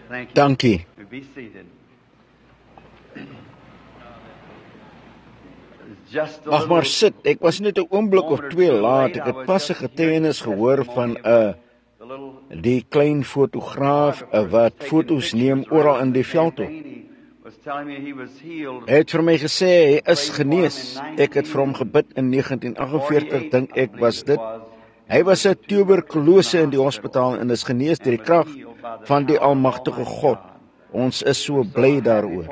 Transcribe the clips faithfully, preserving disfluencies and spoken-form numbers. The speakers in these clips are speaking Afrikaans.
Thank you. Dankie. Be seated. Just a Mag maar little- sit, ek was net 'n oomblik of twee laat, ek het pas 'n getuienis gehoor van 'n uh, the little die klein fotograaf uh, wat foto's neem oral in die veld op. was telling me he was healed. Hy het vir my gesê hy is genees. Ek het vir hom gebid in negentien agt vyf, dink ek was dit. Hy was 'n tuberkulose in die hospitaal en is genees deur die krag van die almagtige God. Ons is so bly daaroor.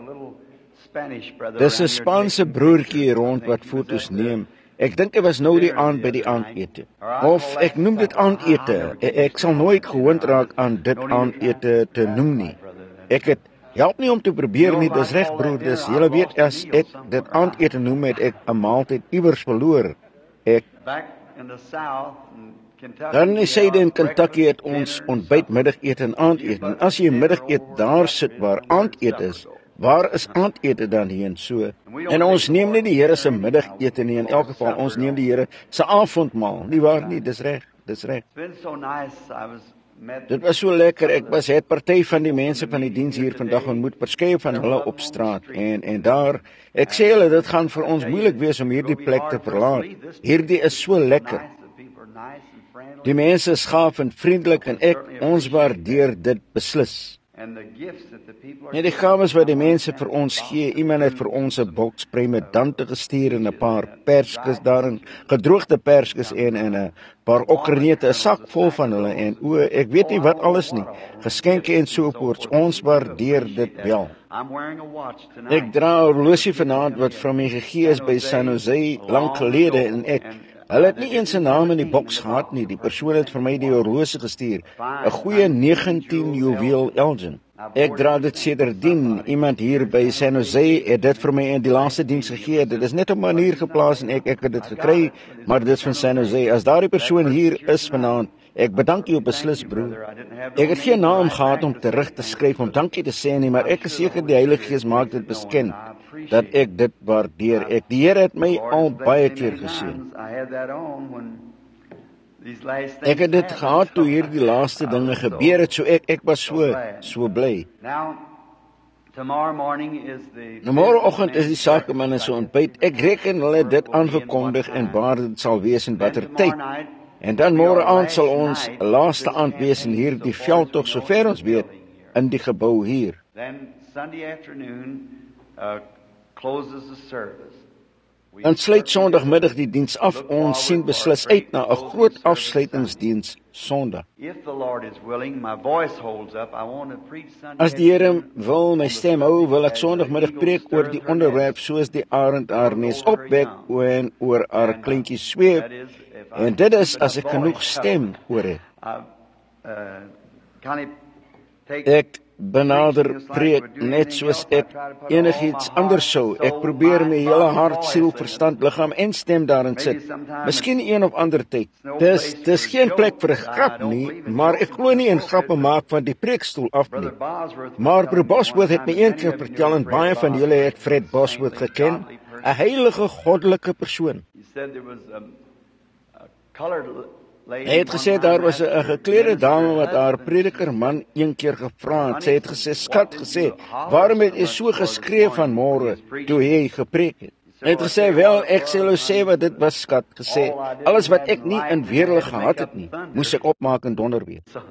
Dis 'n Spaanse broertjie hier rond wat foto's neem. Ek dink hy was nou die aand by die aandete. Of ek noem dit aandete. Ek, ek sal nooit gewoond raak aan dit aandete te noem nie. Ek het help nie om te probeer nie, dis reg broer, dis julle weet as ek dit aandete noem het ek 'n maaltyd iewers verloor. Ek Back in the south in Kentucky. Dan in die suide in Kentucky het ons ontbyt, middagete en aandete. En as jy middagete daar sit waar aandete is, waar is aandete dan heen so? En ons neem nie die Here se middagete nie, in elk geval ons neem die Here se avondmaal. Nie waar nie, dis reg, dis reg. It's been so nice. I was met Dit was so lekker. Ek was het party van die mense van die diens hier vandag ontmoet, verskeie van hulle op straat en en daar ek sê hulle dit gaan vir ons moeilik wees om hierdie plek te verlaat. Hierdie is so lekker. nice. The people are nice and friendly. Die mense is gaaf en vriendelik en ek ons waardeer dit beslis. And the gifts that the people are Net die gawes wat die mense vir ons gee. Iemand het vir ons 'n boks premedante gestuur en 'n paar perskes daarin, gedroogde perskes en en 'n paar okkerneute, 'n sak vol van hulle en o, ek weet nie wat alles nie. Geskenke en so voort. Ons waardeer dit wel. I'm wearing a watch tonight. Ek dra 'n horlosie vanaand wat van my gegee is by San Jose lank gelede en ek hulle het nie eens 'n naam in die boks gehad nie. Die persoon het vir my die horlosie gestuur. 'n Goeie negentien juweel Elgin. Ek dra dit sedertdien. Iemand hier by San Jose het dit vir my in die laaste diens gegee. Dit is net op 'n manier geplaas en ek ek het dit gekry, maar dit is van San Jose. As daardie persoon hier is vanaand, ek bedank jou beslis broer. Ek het geen naam gehad om terug te skryf om dankie te sê nie, maar ek is seker die Heilige Gees maak dit beskend dat ek dit waardeer. Ek die Here het my al baie keer geseën. I had that on when these last things Ek het dit happened. gehad toe hierdie laaste dinge gebeur het, so ek ek was so so bly. Now, tomorrow morning is the Nou môreoggend is die sakemanne se ontbyt. Ek reken hulle het dit aangekondig en waar dit sal wees en watter tyd. En dan môre aand sal ons laaste aand wees in hierdie veldtog sover ons weet in die gebou hier. Then Sunday afternoon uh, closes the service. We Dan sluit Sondagmiddag die diens af. Ons sien beslis uit na 'n groot afsluitingsdiens Sondag. If the Lord is willing, my voice holds up. I want to preach Sunday. As die Here wil my stem hou, wil ek Sondagmiddag preek oor die onderwerp soos die arend haar nes opwek en oor haar kleintjies sweef. En dit is as ek genoeg stem oor het. Uh, uh, can I take Ek benader preek net soos ek enigiets anders sou. Ek probeer my hele hart, siel, verstand, liggaam en stem daarin sit. Miskien een of ander tyd. Dis dis geen plek vir 'n grap nie, maar ek glo nie in grappe maak van die preekstoel af nie. Brother Bosworth? Maar broer Bosworth het my een keer vertel en baie van julle het Fred Bosworth geken, 'n heilige goddelike persoon. He said there was um, a colored lady. Hy het gesê daar was 'n geklede dame wat haar prediker man een keer gevra het. Sy het gesê, "Skat," gesê, "waarom het jy so geskree vanmôre toe jy gepreek het?" Hy het gesê, "Wel, ek sê hulle sê wat dit was, skat," gesê, "alles wat ek nie in weerlig gehad het nie, moes ek opmaak en donder weet." So,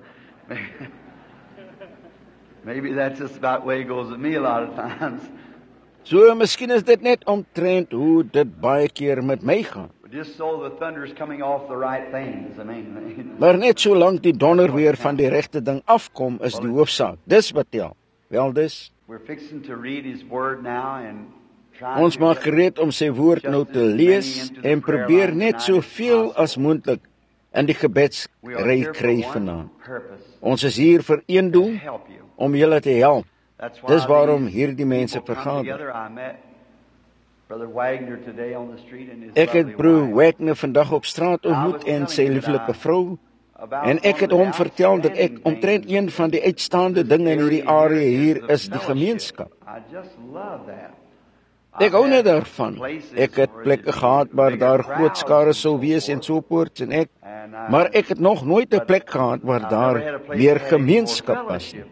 maybe that's just about the way it goes with me a lot of times. So, miskien is dit net omtrent hoe dit baie keer met my gaan. But just so the thunder is coming off the right thing is the main thing. Maar net solank die donder weer van die regte ding afkom, is die hoofsaak. Dis wat tel. Wel dis, We're fixing to read His Word now and try ons maak gereed om sy woord nou te lees en probeer net soveel as moontlik in die gebedsry kry vanaand. Ons is hier vir een doel, help you. om julle te help. That's why Dis waarom these hierdie mense people come vergader. together. I met Brother Wagner today on the street and his Ek het lovely broer wife. Wagner vandag op straat ontmoet en sy lieflike vrou. About En ek het one hom of the vertel dat ek outstanding omtrent things een van die uitstaande dinge in hierdie area hier is die fellowship. gemeenskap. I just love that. Ek hou net daarvan. Ek het plekke gehad waar daar groot skare sou wees en so voort en ek, maar ek het nog nooit 'n plek gehad waar daar meer gemeenskap was nie.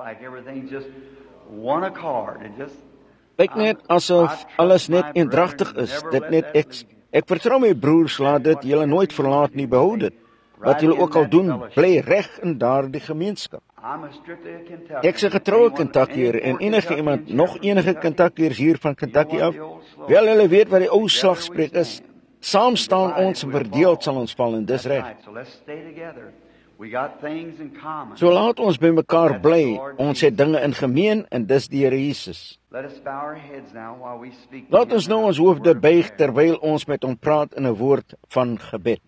Lyk net asof alles net eendragtig is, dit net ek, ek vertrou my broers, laat dit julle nooit verlaat nie, behou dit. Wat julle ook al doen, bly reg in daardie gemeenskap. Ek is 'n getroue Kentuckier en enige iemand, nog enige Kentuckiers hier van Kentucky af, wel hulle weet wat die ou slagspreuk is, saam staan ons en verdeeld sal ons val en dis reg. So laat ons by mekaar bly, ons het dinge in gemeen en dis die Here Jesus. Laat ons nou ons hoofde buig terwyl ons met hom praat in 'n woord van gebed.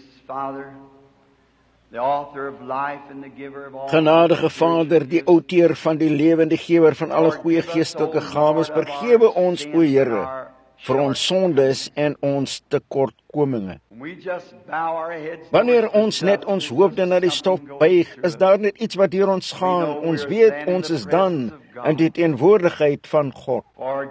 Genadige Vader, die outeur van die lewe en die gewer van alle goeie geestelike gawes, vergewe ons, o Here, vir ons sondes en ons tekortkominge. Wanneer ons net ons hoofde na die stof buig, is daar net iets wat deur ons gaan. Ons weet ons is dan in die teenwoordigheid van God.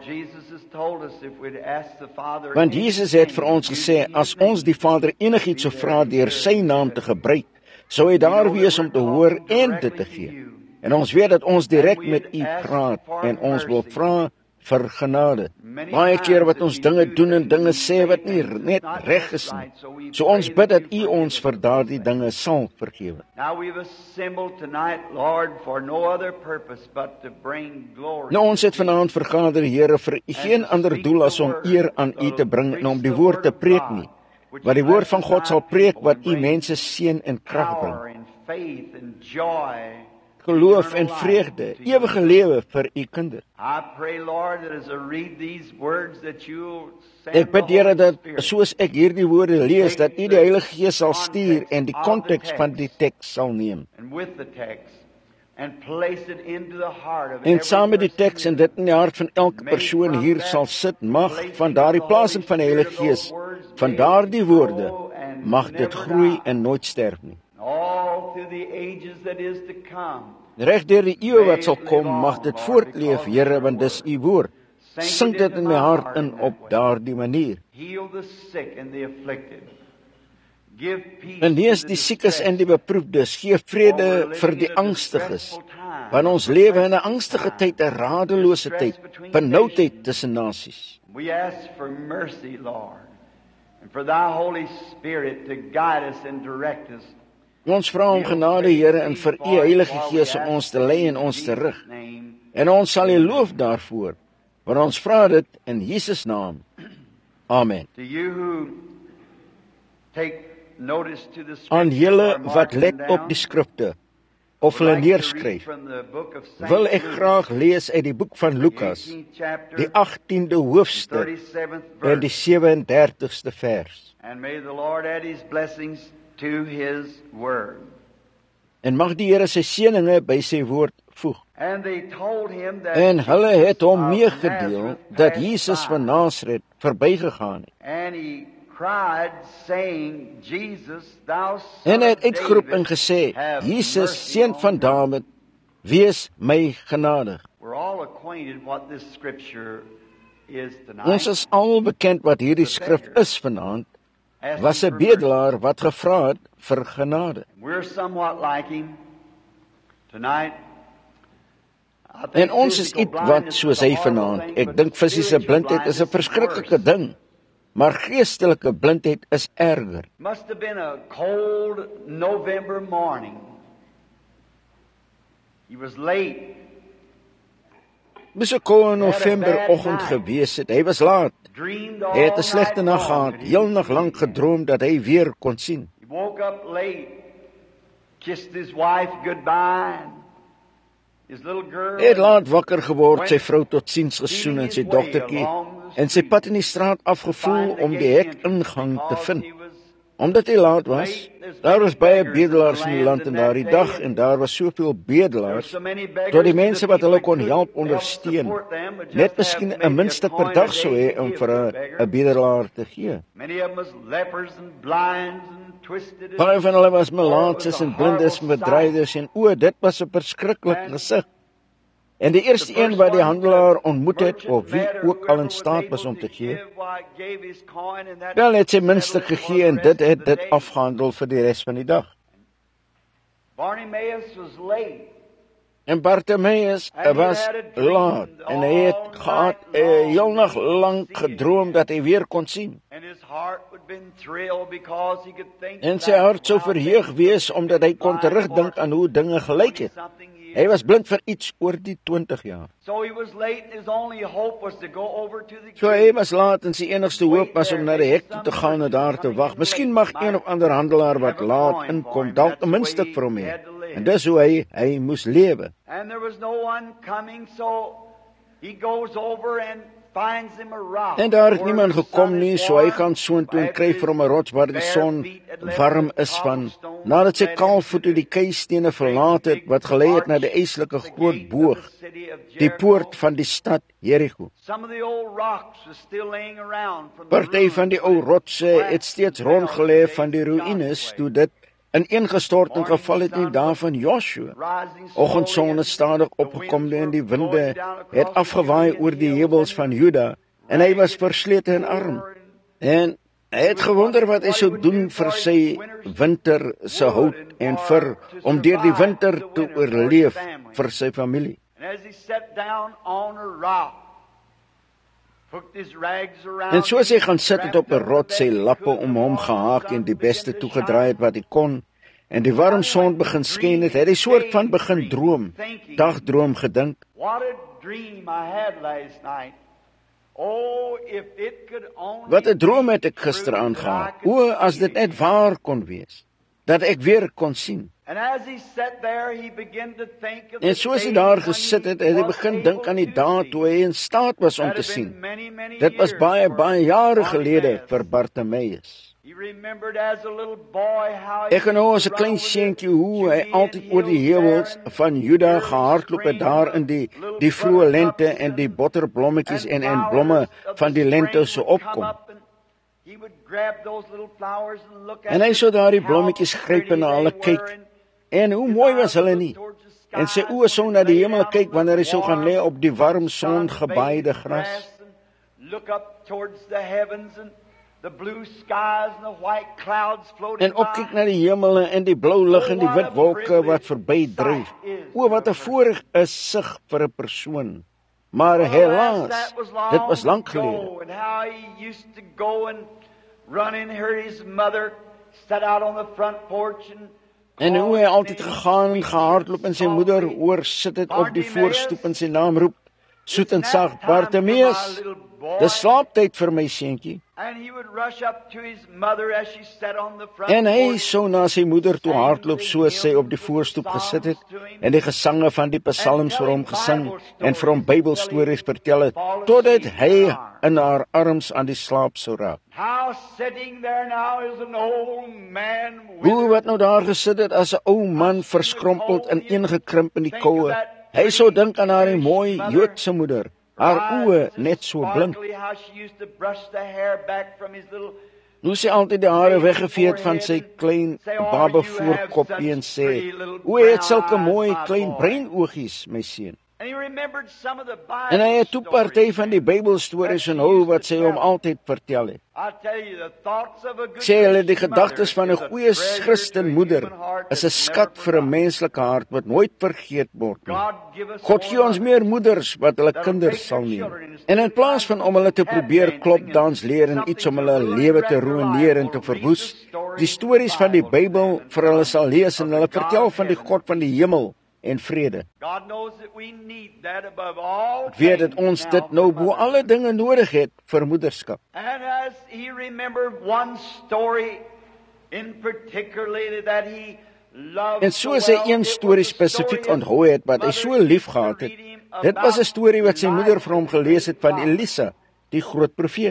Want Jesus het vir ons gesê, as ons die Vader enigiets sou vra deur sy naam te gebruik, sou hy daar wees om te hoor en dit te gee. En ons weet dat ons direk met u praat en ons wil vra vir genade. Baie keer wat ons dinge doen en dinge sê wat nie net reg is nie. So ons bid dat u ons vir daardie dinge sal vergewe. Nou ons het vanaand vergader, Here, vir geen ander doel as om eer aan u te bring en om die woord te preek nie. Wat die woord van God sal preek wat u mense seën en krag bring. Geloof en vreugde, ewige lewe vir u kinders. Ek bid, Here, dat soos ek hierdie woorde lees, dat u die Heilige Gees sal stuur en die konteks van die teks sal neem. En saam met die teks en dit in die hart van elke persoon hier sal sit, mag van daardie plasing van die Heilige Gees, van daardie woorde, mag dit groei en nooit sterf nie. Reg deur die eeue wat sal kom, mag dit voortleef, Here, want dis u woord. Sink dit in my hart in op daardie manier. Genees die siekes en die beproefdes, gee vrede vir die angstiges, want ons lewe in 'n angstige tyd, 'n radelose tyd, benoudheid tussen nasies. We ask for mercy, Lord, and for thy Holy Spirit to guide us and direct us. Ons vra om genade, Here, en vir u Heilige Gees om ons te lei en ons te rig. En ons sal u loof daarvoor, want ons vra dit in Jesus naam. Amen. Aan julle wat let op die skrifte, of hulle neerskryf, wil ek graag lees uit die boek van Lukas, die agtiende hoofstuk en die sewe en dertigste vers. To his word. En mag die Here sy seëninge by sy woord voeg. And they told him that en hulle het hom meegedeel dat Jesus van Nasaret verbygegaan het. And he cried, saying, Jesus, thou son en hy het of uitgeroep en David, gesê, have Jesus, mercy seun on van me." Dawid, wees my genadig. We're all acquainted what this scripture is tonight. Ons is al bekend wat hierdie skrif is vanaand, Asking was 'n for bedelaar wat gevra het vir genade. We're somewhat like him tonight. I think En ons is physical iets wat blindness soos is a hy horrible vanaand. thing, Ek but dink fisiese spiritual blindheid is 'n blindness verskriklike worse. ding, maar geestelike blindheid is erger. Must have been a cold November morning. He was late. Dis 'n koue Novemberoggend gewees het. Hy was laat. Dreamed Hy het 'n all slegte night nag long gehad, that he heel would nag see lank him. gedroom dat hy weer kon sien. He woke up late, kissed his wife goodbye, and his little girl. Hy het laat wakker geword, sy vrou totsiens gesoen en sy dogtertjie, en sy pad in die straat afgevoel om die hek ingang te vind. Omdat hy laat was, daar was baie bedelaars in die land in daardie dag, en daar was soveel bedelaars, tot die mense wat hulle kon help ondersteun, net miskien 'n muntstuk per dag sou hê om vir 'n 'n bedelaar te gee. Baie van hulle was melaatses en blindes en bedrywers, en o, dit was 'n verskriklike gesig. En die eerste een wat die handelaar ontmoet het, of wie ook al in staat was om te gee, wel het sy minste gegee en dit het dit afgehandel vir die res van die dag. En Bartimaeus was laat en hy het gehad uh, heel nog lang gedroom dat hy weer kon sien. En sy hart sou verheug wees omdat hy kon terugdink aan hoe dinge gelyk het. Hy was blind vir iets oor die twintig jaar. So hy was laat en sy enigste hoop was om na die hek toe te gaan en daar te wag. Miskien mag een of ander handelaar wat laat inkom dalk 'n muntstuk vir hom hê. En dis hoe hy, hy moes lewe. En daar het niemand gekom nie, so hy gaan soontoe en kry vir hom 'n rots waar die son warm is van, nadat sy kaalvoete die keistene verlaat het, wat gelei het na die eislike groot boog, die poort van die stad Jericho. Party van die ou rotse het steeds rondgelê van die ruïnes, toe dit ineengestort en geval het in die dae van Joshua. Oggendson het stadig opgekom en die winde het afgewaai oor die heuwels van Juda en hy was verslete en arm. En hy het gewonder wat hy sou doen vir sy winter se hout en vir om deur die winter te oorleef vir sy familie. En soos hy gaan sit het op 'n rots, sy lappe om hom gehaak en die beste toegedraai het wat hy kon, en die warm son begin skyn het, het hy soort van begin droom, dagdroom gedink. Wat 'n droom het ek gister aangehad. O, as dit net waar kon wees, dat ek weer kon sien. En soos hy daar gesit het, het hy begin dink aan die dae toe hy in staat was om te sien. Dit was baie, baie jare gelede vir Bartimaeus. Ek kan nou as 'n klein seentjie hoe hy altyd oor die heuwels van Juda gehardloop het daar in die, die vroeë lente en die botterblommetjies en, en blomme van die lente so opkom. En hy sou daar die blommetjies gryp en na hulle kyk. En hoe mooi was hulle nie? En sy oë sou na die hemel kyk wanneer hy sou gaan lê op die warm son gebaaide gras. En opkyk na die hemel en die blou lug en die wit wolke wat verby dryf. O, wat 'n voorreg is sig vir 'n persoon. Maar helaas, dit was lank gelede. En hoe hy altyd gegaan en gehardloop en sy moeder hoor sit het op die voorstoep en sy naam roep, soet en sag, Bartimaeus, dis slaaptyd vir my seentjie. En hy sou na sy moeder toe hardloop soos sy op die voorstoep gesit het en die gesange van die psalms vir hom gesing en vir hom Bybelstories vertel het, totdat hy in haar arms aan die slaap sou raak. Hoe wat nou daar gesit het as 'n ou man verskrompeld en ingekrimp in die koue. Hy sou dink aan haar mooi Joodse moeder, haar oë net so blink. Hoe sy altyd die hare weggevee het van sy klein babe voorkoppie en sê, o, hy het sulke mooi klein breinoogies, my seun. En hy het toe party van die Bybelstories onthou wat sy hom altyd vertel het. Sê hulle die gedagtes van 'n goeie Christen moeder is 'n skat vir 'n menslike hart wat nooit vergeet word nie. God gee ons meer moeders wat hulle kinders sal neem. En in plaas van om hulle te probeer klopdans leer en iets om hulle lewe te ruïneer en te verwoes, die stories van die Bybel vir hulle sal lees en hulle vertel van die God van die hemel en vrede. Ek weet dat ons dit nou bo alle dinge nodig het vir moederskap. En soos hy een storie spesifiek onthou het wat hy so lief gehad het, dit was 'n storie wat sy moeder vir hom gelees het van Elisa, die groot profeet.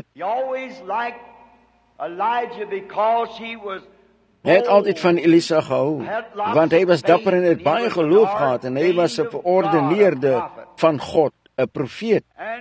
Hy het altyd van Elisa gehou, want hy was dapper en het baie geloof gehad en hy was 'n verordeneerde van God, 'n profeet.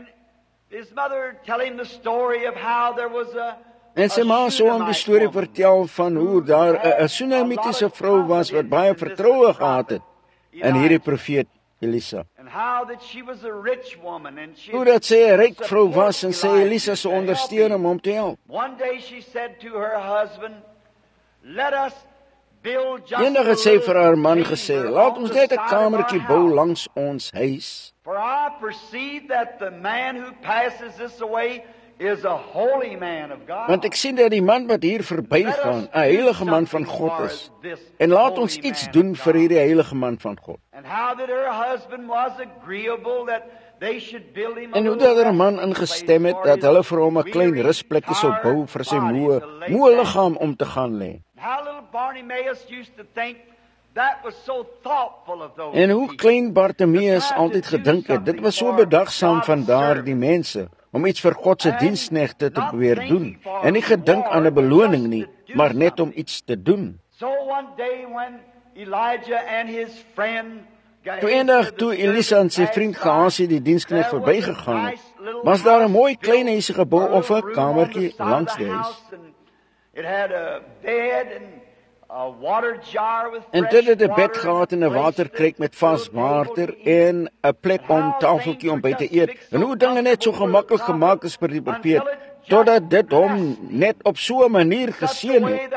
En sy ma sou hom die storie vertel van hoe daar 'n Sunamitiese vrou was wat baie vertroue gehad het in hierdie profeet Elisa. And how that she was a rich woman and she Hoe dat sy 'n ryk vrou was en sy Elisa se ondersteun om hom te help. One day she said to her husband, "Let us build just Eendag het sy vir haar man gesê, laat ons net 'n kamertjie bou langs ons huis. For I perceive that the man who passes this away is a holy man of God." Want ek sien dat die man wat hier verbygaan 'n heilige man van God is. En laat ons iets doen vir hierdie heilige man van God. And how that her husband was agreeable that they should build him a En hoe little dat haar man ingestem het dat hulle vir hom 'n klein rusplekkie sou bou vir sy moe, moe liggaam om te gaan lê. How little Bartimaeus used to think that was so thoughtful of those En hoe people. klein Bartimeus altyd gedink het, dit was so bedagsaam van daardie mense om iets vir God se diensknegte te probeer doen en nie gedink aan 'n beloning nie, maar net om iets te doen. So one day when Elijah and his friend Toe eendag toe Elisa en sy vriend Gehasie die diensknegt verbygegaan het, was daar 'n mooi klein huisie gebou of 'n kamertjie langs die huis. It had a bed and a water jar with En dit het 'n bed gehad en 'n waterkruik met vars water en 'n plek om tafeltjie om by te eet. En hoe dinge net so gemaklik gemaak is vir die profeet, totdat dit hom net op so 'n manier geseën het,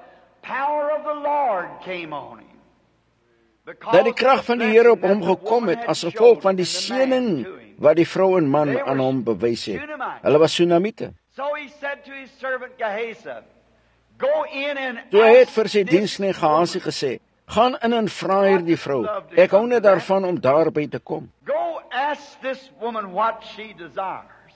dat die krag van die Here op hom gekom het as gevolg van die seëning wat die vrou en man aan hom bewys het. Hulle was Sunamite. So he said to his servant Gehazi, "Go in and Toe hy het ask vir sy this diensknegt Gehasie gesê, gaan in en vra hierdie vrou. Ek hou net daarvan om daarby te kom. Go ask this woman what she desires."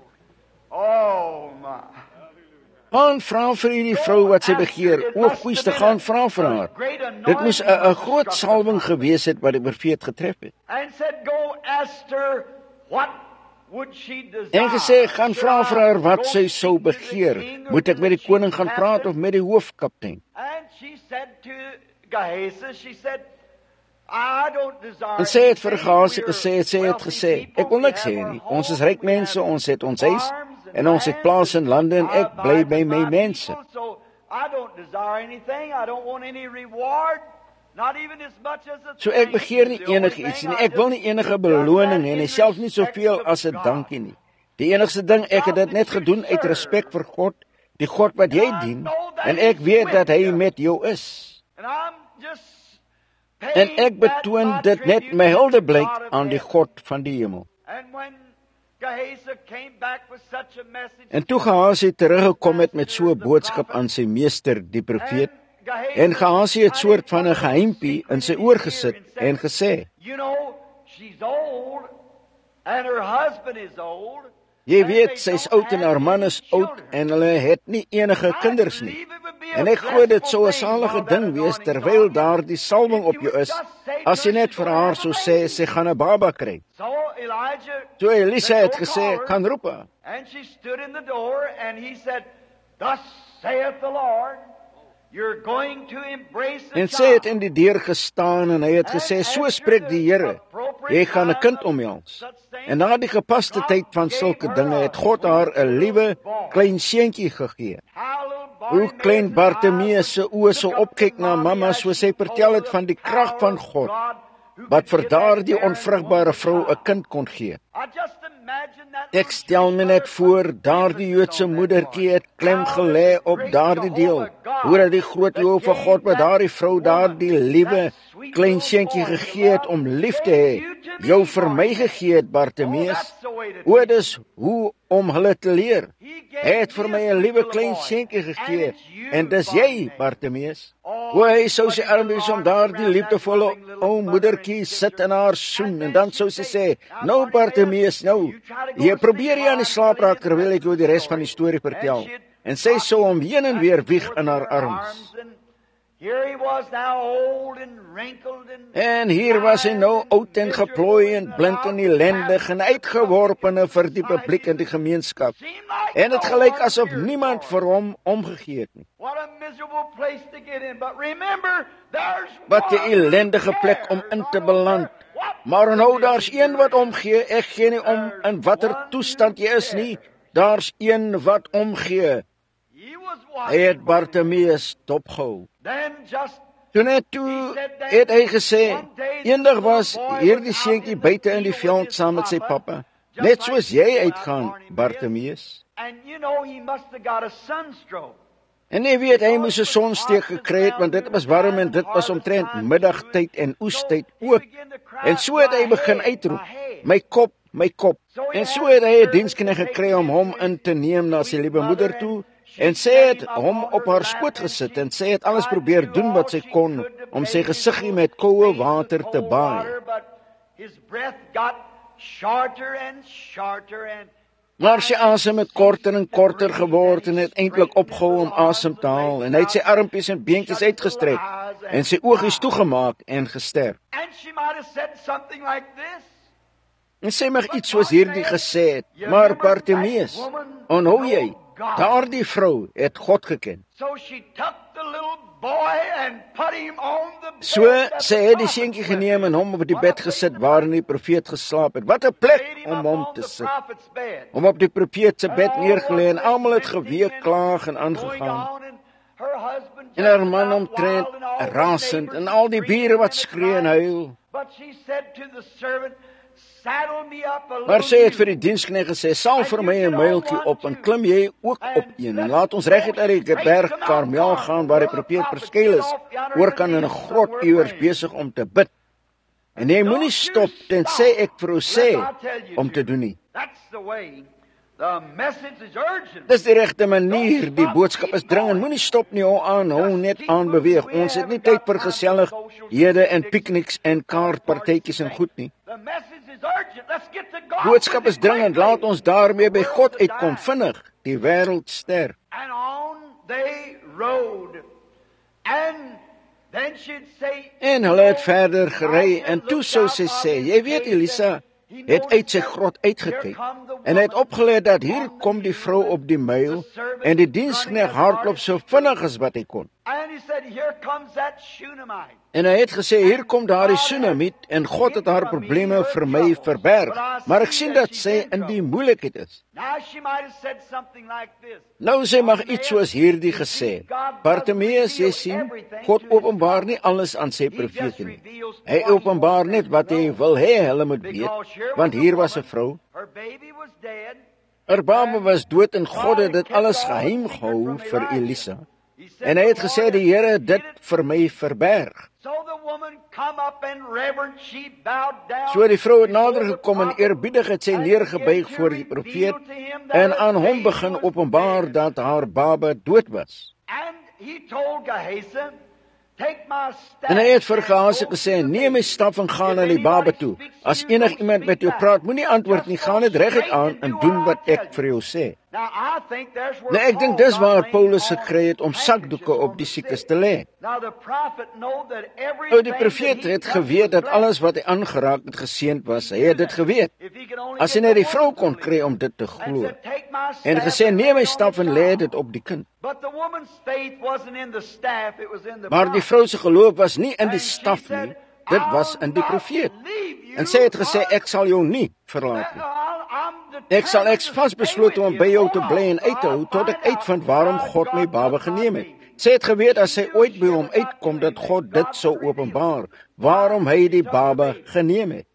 Oh my. Gaan vra vir hierdie vrou wat sy begeer. O, goeie te gaan vra vir haar. Dit moes 'n 'n groot salwing gewees het wat die profeet getref het. And said, "Go ask her what would she desire." En gesê, gaan vra vir haar wat sy sou begeer. Moet ek met die koning gaan praat of met die hoofkaptein? And she said to Gehazi, she said, "I don't desire." En sy het vir Gehasie gesê, sy het gesê, ek wil niks hê nie. Ons is ryk mense, ons het ons huis en ons het plaas in lande en ek bly by my mense. So I don't desire anything. I don't want any reward. Not even as much as a So ek begeer nie enigiets nie. Ek wil nie enige beloning hê nie, selfs nie soveel as 'n dankie nie. Die enigste ding, ek het dit net gedoen uit respek vir God, die God wat jy dien, en ek weet dat hy met jou is. And I'm just En ek betoon dit net my huldeblyk aan die God van die hemel. And when Gehazi came back with such a message, En toe Gehasie teruggekom het met so 'n boodskap aan sy meester, die profeet, en Gehasie het soort van 'n geheimpie in sy oor gesit en gesê, "You know, she's old and her husband is old." jy weet, sy's oud en haar man is oud en hulle het nie enige kinders nie. En ek glo dit sou 'n salige ding wees terwyl daar die salwing op jou is, as jy net vir haar sou sê, sy gaan 'n baba kry. So Elijah, Toe Elisa het gesê, kan roep haar. and she stood in the door and he said, "Thus saith the Lord, you're going to embrace a En sy het child." in die deur gestaan en hy het gesê, so spreek die Here, jy gaan 'n kind omhels. En na die gepaste tyd van sulke dinge het God haar 'n liewe klein seentjie gegee. Hoe klein Bartimeus se oë so opkyk na mamma soos hy vertel het van die krag van God wat vir daardie onvrugbare vrou 'n kind kon gee. Ek stel my net voor, daardie Joodse moedertjie het klem gelê op daardie deel, hoe dat die groot oë van God met daardie vrou daardie liewe klein seentjie gegee het om lief te hê, jou vir my gegee het, Bartimeus. O, dis hoe om hulle te leer. Hy het vir my 'n liewe klein seentjie gegee, en dis jy, Bartimeus. O, hy sou sy arm wees om daardie liefdevolle ou moedertjie sit in haar soen, en dan sou sy sê, nou Bartimeus, nou, jy probeer jy aan die slaap raak terwyl ek jou die res van die storie vertel. En sy sou hom heen en weer wieg in haar arms. En hier was hy nou oud en geplooi en blind en ellendig en uitgeworpene vir die publiek en die gemeenskap. En het gelyk asof niemand vir hom omgegee het nie. Wat 'n ellendige plek om in te beland. Maar nou daar's een wat omgee. Ek gee nie om in watter toestand jy is nie. Daar's een wat omgee. Hy het Bartimeus dopgehou. Toe net toe het hy gesê, eendag was hierdie seentjie buite in die veld saam met sy pappa, net soos jy uitgaan, Bartimeus. En jy weet, hy moes 'n sonsteek gekry het, want dit was warm en dit was omtrent middagtyd en oestyd ook. En so het hy begin uitroep, my kop, my kop. En so het hy 'n diensknegt gekry om hom in te neem na sy liewe moeder toe, en sy het hom op haar skoot gesit, en sy het alles probeer doen wat sy kon, om sy gesiggie met koue water te baai. Maar sy asem het korter en korter geword en het eintlik opgehou om asem te haal, en hy het sy armpies en beentjies uitgestrek, en sy oogies toegemaak en gesterf. En sy mag iets soos hierdie gesê het, maar Bartimeus, onthou jy, daardie vrou het God geken. So, sy het die seentjie geneem en hom op die bed gesit waarin die profeet geslaap het. Wat 'n plek om hom te sit. Om op die profeet se bed neergelê en almal het geweek, klaag en aangegaan. En haar man omtrent rasend en al die bure wat skree en huil. Maar sy het vir die diensknegt gesê, sal vir my 'n muiltjie op en klim jy ook op een en laat ons reguit uit die berg Karmel gaan waar die profeet verskuil is, oor kan in 'n grot iewers besig om te bid. En jy moenie stop tensy ek vir jou sê om te doen nie. Dis die regte manier, die boodskap is dringend, moenie stop nie, hou aan, hou net aan beweeg. Ons het nie tyd vir gesellighede en pikniks en kaartpartytjies en goed nie. Boodskap is dringend, laat ons daarmee by God uitkom, vinnig, die wêreld ster. En hulle het verder gery, en toe sou sy sê, jy weet Elisa, het uit sy grot uitgekyk, en hy het opgelet dat hier kom die vrou op die muil, en die diensknegt hardloop so vinnig as wat hy kon. En hy het gesê, hier kom daar die Sunamiet, en God het haar probleme vir my verberg, maar ek sien dat sy in die moeilikheid is. Nou sy mag iets soos hierdie gesê, Bartimeus, jy sien, God openbaar nie alles aan sy profete nie. Hy openbaar net wat hy wil hê hulle moet weet, want hier was 'n vrou, haar baba was dood en God het dit alles geheim gehou vir Elisa. En hy het gesê, die Here het dit vir my verberg. So die vrou het nader gekom en eerbiedig het sy neergebuig voor die profeet en aan hom begin openbaar dat haar baba dood was. En hy het vir Gehazi gesê, neem my staf en gaan na die baba toe. As enig iemand met jou praat, moenie antwoord nie, gaan dit reguit aan en doen wat ek vir jou sê. Nou ek dink dis waar Paulus gekry het om sakdoeke op die siekes te lê. Nou die profeet het geweet dat alles wat hy aangeraak het geseënd was, hy het dit geweet. As hy net die vrou kon kry om dit te glo. En gesê, neem my staf en lê dit op die kind. Maar die vrou se geloof was nie in die staf nie, dit was in die profeet. En sy het gesê, ek sal jou nie verlaat nie. Ek sal ek vasbeslote om by jou te bly en uit te hou, tot ek uitvind waarom God my baba geneem het. Sy het geweet as sy ooit by hom uitkom, dat God dit sou openbaar, waarom hy die baba geneem het.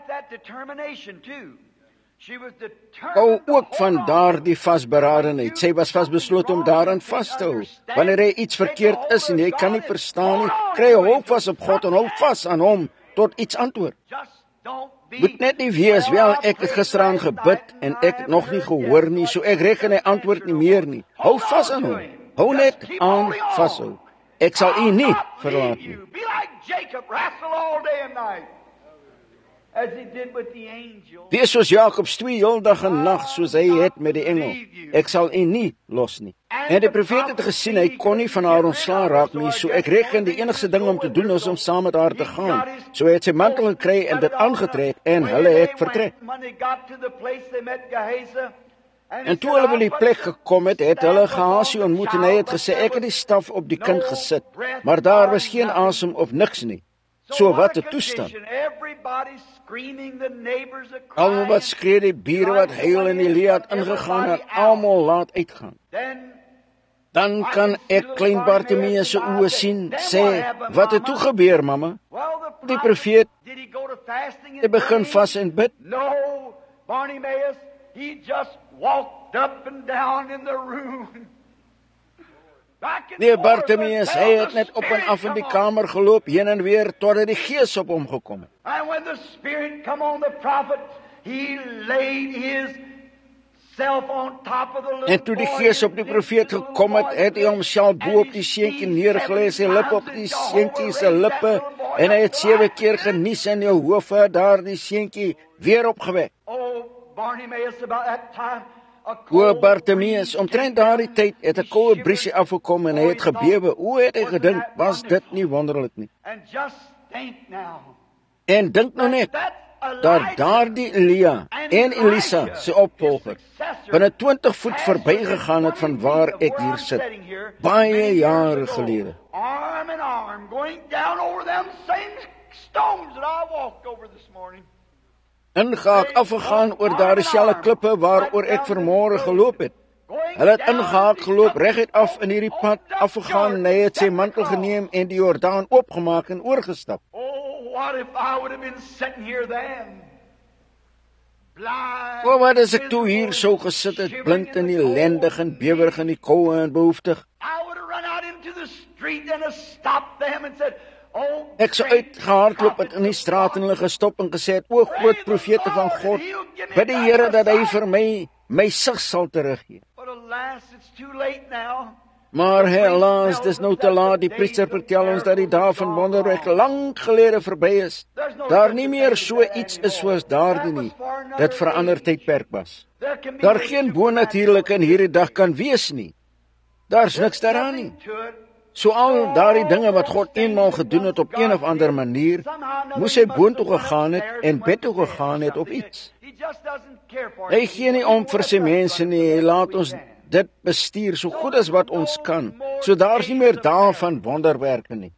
Hou ook van daardie vasberadenheid. Sy was vasbeslote om daaraan vas te hou. Wanneer hy iets verkeerd is en jy kan nie verstaan nie, kry hou vas op God en hou vas aan hom tot iets antwoord. Moet net nie wees, wel ek het gisteraan gebid en ek het nog nie gehoor nie, so ek reken hy antwoord nie meer nie. Hou vas aan hom, hou net aan vashou. Ek sal u nie verlaat nie. Wees soos Jakob twee heel dag en nag, soos hy het met die engel. Ek sal u nie los nie. En die profeet het gesien, hy kon nie van haar ontslaan raak nie, so ek reken die enigste ding om te doen is om saam met haar te gaan. So hy het sy mantel gekry en dit aangetrek en hulle het vertrek. En toe hulle by die plek gekom het, het hulle Gehazi ontmoet en hy het gesê, ek het die staf op die kind gesit, maar daar was geen asem of niks nie. So wat 'n toestand. Almal wat skree, die bure wat huil en Elia het ingegaan en almal laat uitgaan. Dan kan ek klein Bartimeus se oë sien, sê, wat het toe gebeur, mamma? Die profeet, hy begin vas en bid. No, Bartimaeus, he just walked up and down in the room. Nee, Bartimeus, hy het net op en af in die kamer geloop, heen en weer, totdat die gees op hom gekom het. And when the Spirit come on the prophet, he laid his self on top of the little En toe die gees op die profeet gekom het, het hy homself bo op die seentjie neergelê, sy lippe op die seentjie se lippe, en hy het sewe keer genies in die hoof het daardie seentjie weer opgewek. Oh, Bartimaeus, about that time, a O cold Bartimeus, omtrent daardie tyd het 'n koue briesie afgekom en hy het gebewe. O het hy gedink, was dit nie wonderlik nie? And just think now, En dink nou net, that dat Elijah daardie Elia en Elisa se opvolger binne twintig voet verbygegaan het van waar ek hier sit, baie jare gelede. arm in arm, going down over them same stones that I walked over this morning. Ingehaak afgegaan oor daardie selfde klippe waaroor ek vanmôre geloop het. Hulle het ingehaak geloop, reguit af in hierdie pad afgegaan en hy het sy mantel geneem en die Jordaan oopgemaak en oorgestap. Oh, what if I would have been sitting here then? Blind, O wat as ek toe hier sou gesit het, blind en ellendig en bewerig in die koue en behoeftig. I would have run out into the street and have stopped them and said, oh, Ek sou uitgehardloop het in die straat en hulle gestop en gesê het, o groot profete van God, bid die Here dat hy vir my my sig sal teruggee. But alas, it's too late now. Maar helaas, dis nou te laat. Die priester vertel ons dat die dae van wonderwerk lank gelede verby is. Daar nie meer so iets is soos daardie nie. Dit verander tydperk was. Daar geen bonatuurlike in hierdie dag kan wees nie. Daar's niks daaraan nie. So al daardie dinge wat God eenmaal gedoen het op een of ander manier, moes hy boontoe gegaan het en bed toe gegaan het op iets. Hy gee nie om vir sy mense nie, hy laat ons dit bestuur so goed as wat ons kan. So daar's nie meer dae van wonderwerke nie.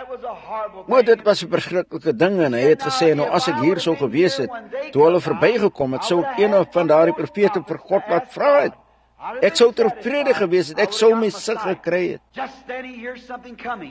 Maar dit was 'n verskriklike ding en hy het gesê, nou as ek hier sou gewees het, toe hulle verbygekom het, sou ek een van daardie profete vir God laat vra het. Ek sou tevrede gewees het, ek sou my sig gekry het. Just then he hears something coming.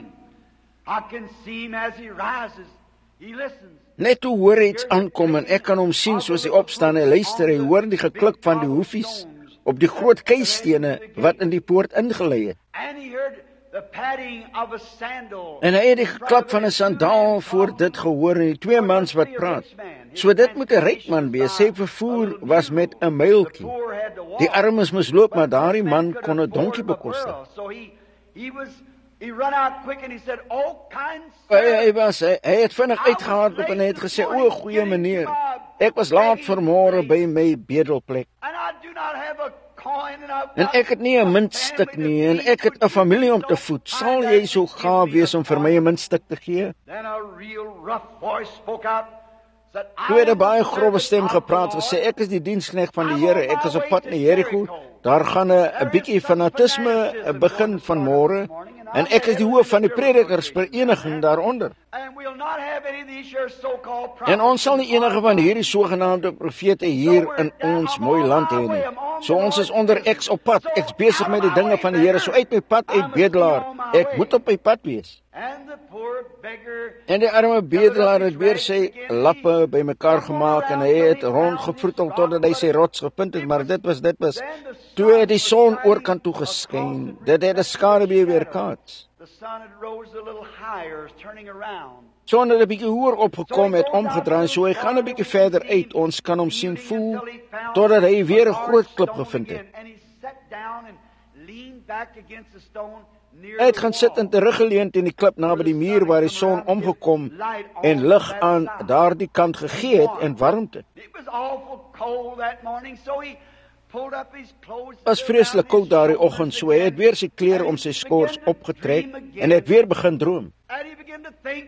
I can see him as he rises. He listens. Net toe hoor hy iets aankom en ek kan hom sien soos hy opstaan en luister, hy hoor die geklik van die hoefies op die groot keistene wat in die poort ingelê het. And he heard the padding of a sandal. En hy het die geklap van 'n sandaal voor dit gehoor en die twee mans wat praat. So dit moet 'n ryk man wees, sy vervoer was met 'n muiltjie. Die armes moes loop, maar daardie man kon 'n donkie bekostig. So he he was he run out quick and he said, "Oh, kind Hy, sir." hy was hy, hy het vinnig uitgehardloop en hy het gesê, "O, goeie meneer, ek was laat vanmôre by my bedelplek And I do not have a coin and I've en got ek het nie 'n muntstuk nie en ek het 'n familie om te voed. Sal jy so gaaf wees om vir my 'n muntstuk te gee?" Then a real rough voice spoke out. Said, Toe het 'n baie grove stem gepraat en gesê, "Ek is die diensknegt van die Here. Ek is op pad na Jerigo. Daar gaan 'n 'n bietjie fanatisme begin van môre en ek is die hoof van die predikersvereniging daaronder. And we'll not have any of these your so-called En ons sal nie enige van hierdie sogenaamde profete hier in ons mooi land hê nie. So ons is onder eks op pad. Ek's besig met die dinge van die Here, so uit my pad uit bedelaar. Ek moet op my pad wees." And the poor beggar En die arme bedelaar het weer sy lappe bymekaar gemaak en hy het rondgevroetel totdat hy sy rots gevind het, maar dit was dit was toe het die son oorkant toe geskyn. Dit het 'n skaduwee weerkaats. the sun had rose a little higher, turning around. Son het 'n bietjie hoër opgekom, het omgedraai, so hy gaan 'n bietjie verder uit. Ons kan hom sien voel totdat hy weer 'n groot klip gevind het. And he sat down and leaned back against the stone near Hy het the gaan sit en teruggeleun teen die klip naby die muur waar die son omgekom en lig aan daardie kant gegee het en warmte. It was awful cold that morning, so he pulled up his clothes. Was vreeslik koud daardie oggend, so hy het weer sy klere om sy skors opgetrek en het weer begin droom. And he began to think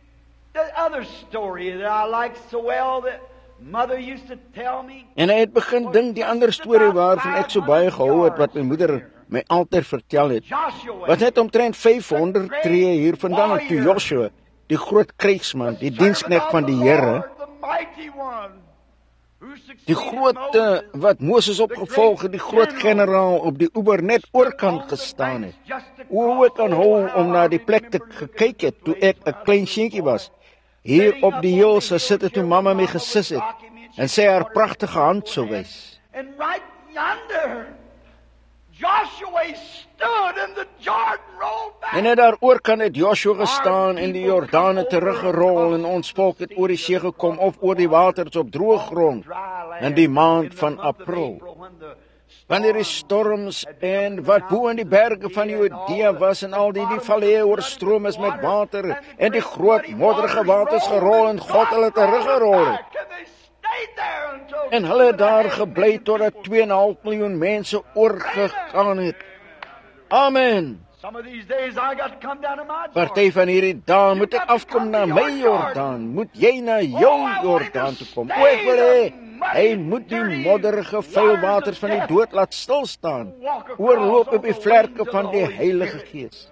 the other story that I liked so well that mother used to tell me. En hy het begin dink die ander storie waarvan ek so baie gehou het wat my moeder my altyd vertel het. Joshua. Wat net omtrent vyfhonderd tree hier vandaan toe Joshua, die groot krygsman, die diensknegt van die Here, The mighty one. Die groot wat Moses opgevolg het, die groot generaal op die oewer net oorkant gestaan het. Hoe ek kan hou om na die plek te gekyk het toe ek 'n klein seentjie was. Hier op die heel se sit het toe mamma my gesis het en sy haar pragtige hand sou wys. And right yonder, Joshua stood and the Jordan rolled back. En net daar oorkant het Joshua gestaan en die Jordaan het teruggerol en ons volk het oor die see gekom of oor die waters op droë grond in die maand van April. Wanneer die storms en wat bo in die berge van Judea was en al die die valleie oorstroom is met water en die groot modderige waters gerol en God hulle teruggerol het. En hulle het daar gebly totdat twee en 'n half miljoen mense oorgegaan het. Amen. Party van hierdie dae moet ek afkom na my Jordaan, moet jy na jou Jordaan toe kom. O, ek wil hê, hy moet die modderige vuil waters van die dood laat stilstaan, oorloop op die vlerke van die Heilige Gees.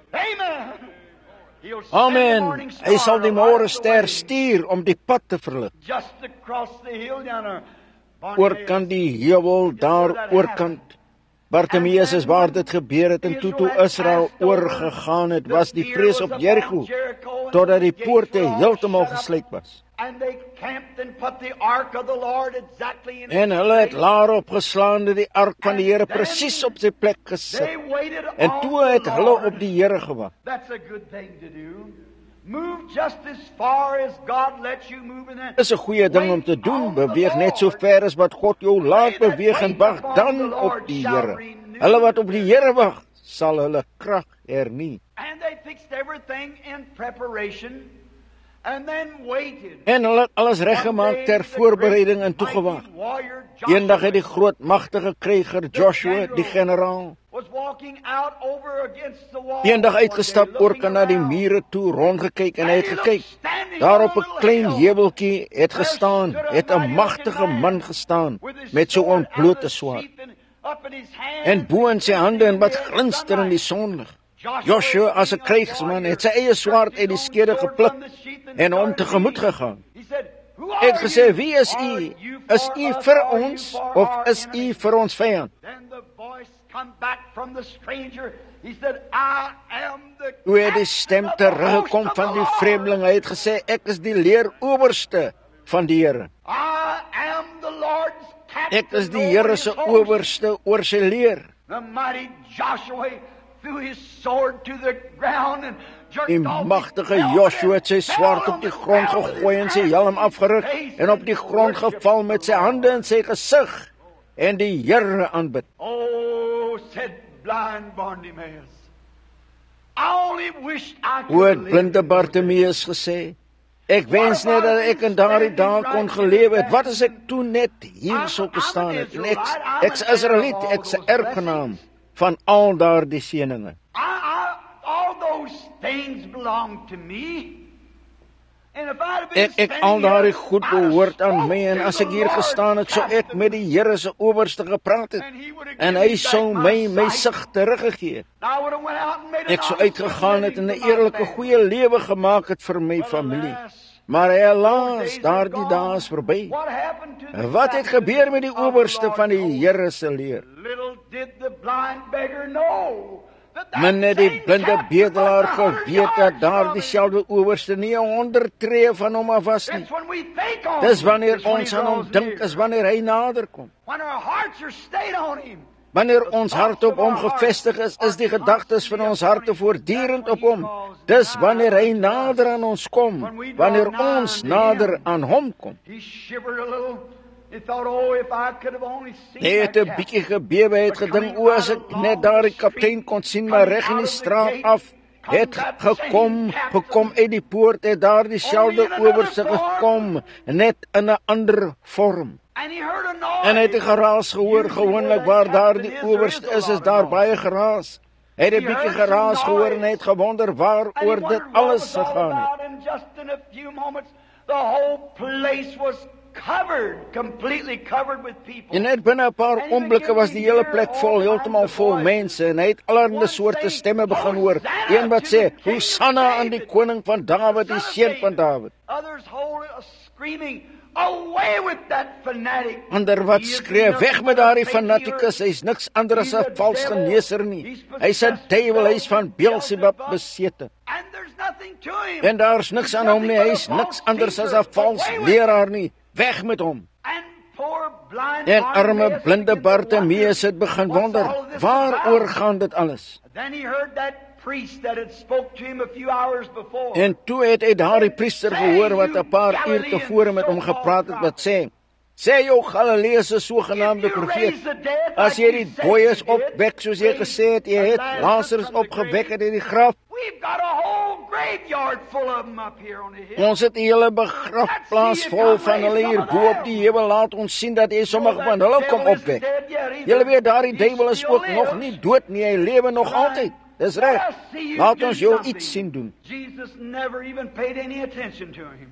Amen. Hy sal die môrester stuur om die pad te verlig. Oorkant die heuwel, daar oorkant. Bartimeus is waar dit gebeur het en toe toe Israel oorgegaan het, was die vrees op Jericho, totdat die poorte heeltemal gesluit was. En hulle het laar opgeslaan dat die ark van die Here presies op sy plek gesit. En toe het hulle op die Here gewag. Dis 'n goeie ding om te doen, beweeg net so ver as wat God jou laat beweeg en wag dan op die Here. Hulle wat op die Here wag, sal hulle krag hernie. En hulle het alles reggemaak ter voorbereiding en toegewag. Eendag het die groot magtige kryger Joshua, die generaal, eendag uitgestap oorkant na die mure toe, rondgekyk en hy het gekyk. Daar op 'n klein heuweltjie het gestaan, het 'n magtige man gestaan met so 'n ontblote swaard. En bo in sy hande en wat glinster in die sonlig. Joshua as 'n krygsman het sy eie swaard uit die skede gepluk en hom tegemoet gegaan. Hy het gesê, "Wie is u? Is u vir ons of is u vir ons vyand?" Toe het die stem teruggekom van die vreemdeling. Hy het gesê, "Ek is die leer-owerste van die Here. Ek is die Here se owerste oor sy leer." Die magtige Joshua het sy swaard op die grond gegooi en sy helm afgeruk en op die grond geval met sy hande in sy gesig en die Here aanbid. Oh, said blind Bartimaeus, I only wished I Hoe could het blinde Bartimeus gesê, "Ek wens net dat ek in daardie dae kon geleef het. Wat as ek toe net hier sou gestaan het? En ek ek's Israeliet, ek's 'n erfgenaam van al daardie seëninge. I, I, all those things belong to me. And if I'd have been Ek, ek al daardie goed behoort aan my en as ek hier gestaan het, sou ek met die Here se owerste gepraat het en hy sou my my sig teruggegee het. Ek sou uitgegaan het en 'n eerlike goeie lewe gemaak het vir my familie. Maar helaas, daardie dae is verby. Wat het gebeur met die owerste van die Here se leer? Men het die blinde bedelaar geweet dat daardie selfde owerste nie 'n honderd tree van hom af was nie. Dis wanneer ons aan hom dink, is wanneer hy nader kom. Wanneer ons hart op hom gefestig is, is die gedagtes van ons harte voortdurend op hom. Dis wanneer hy nader aan ons kom, wanneer ons nader aan hom kom. Hy het 'n bietjie gebewe, het gedink, o, as ek net daardie kaptein kon sien, maar reg in die straat af, het gekom, gekom uit die poort, het daar dieselfde owerste gekom, net in 'n ander vorm. En hy het 'n geraas gehoor, gewoonlik waar daar die owerste is, is daar baie geraas. Hy het 'n bietjie geraas gehoor en hy het gewonder waaroor dit alles gegaan het. Covered, completely covered with people. En net binne 'n paar oomblikke was die hele plek vol, heeltemal vol mense, en hy het allerlei soorte stemme begin hoor. Een wat sê, "Hosanna aan die koning van Dawid, die seun van Dawid." Others screaming, Away with that fanatic. Ander wat skree, weg met daardie fanatikus, hy's niks anders as 'n vals geneeser nie. Hy's 'n duiwel, hy's van Beelzebub besete. And there's nothing to him. En daar's niks aan hom nie, hy's niks anders as 'n vals leraar nie. Weg met hom. And poor blind En arme Bartimaeus blinde began to Bartimeus wonder, het begin what's wonder, all this waaroor about? gaan dit alles? Then he heard that priest that had spoke to him a few hours before. En toe het hy daardie priester gehoor wat 'n paar uur tevore met hom gepraat het, wat sê, sê jou Galileese sogenaamde profeet, as jy die dooies opwek soos jy gesê het, jy het Lazarus opgewek uit die graf, We've got a whole graveyard full of them up here on the hill. ons het 'n hele begrafplaas vol van hulle hier bo op die heuwel, laat ons sien dat jy sommige van hulle kom opwek. Julle weet, daardie duiwel is ook nog nie dood nie, hy lewe nog altyd. Dis reg. Laat ons jou iets sien doen. Jesus never even paid any attention to him.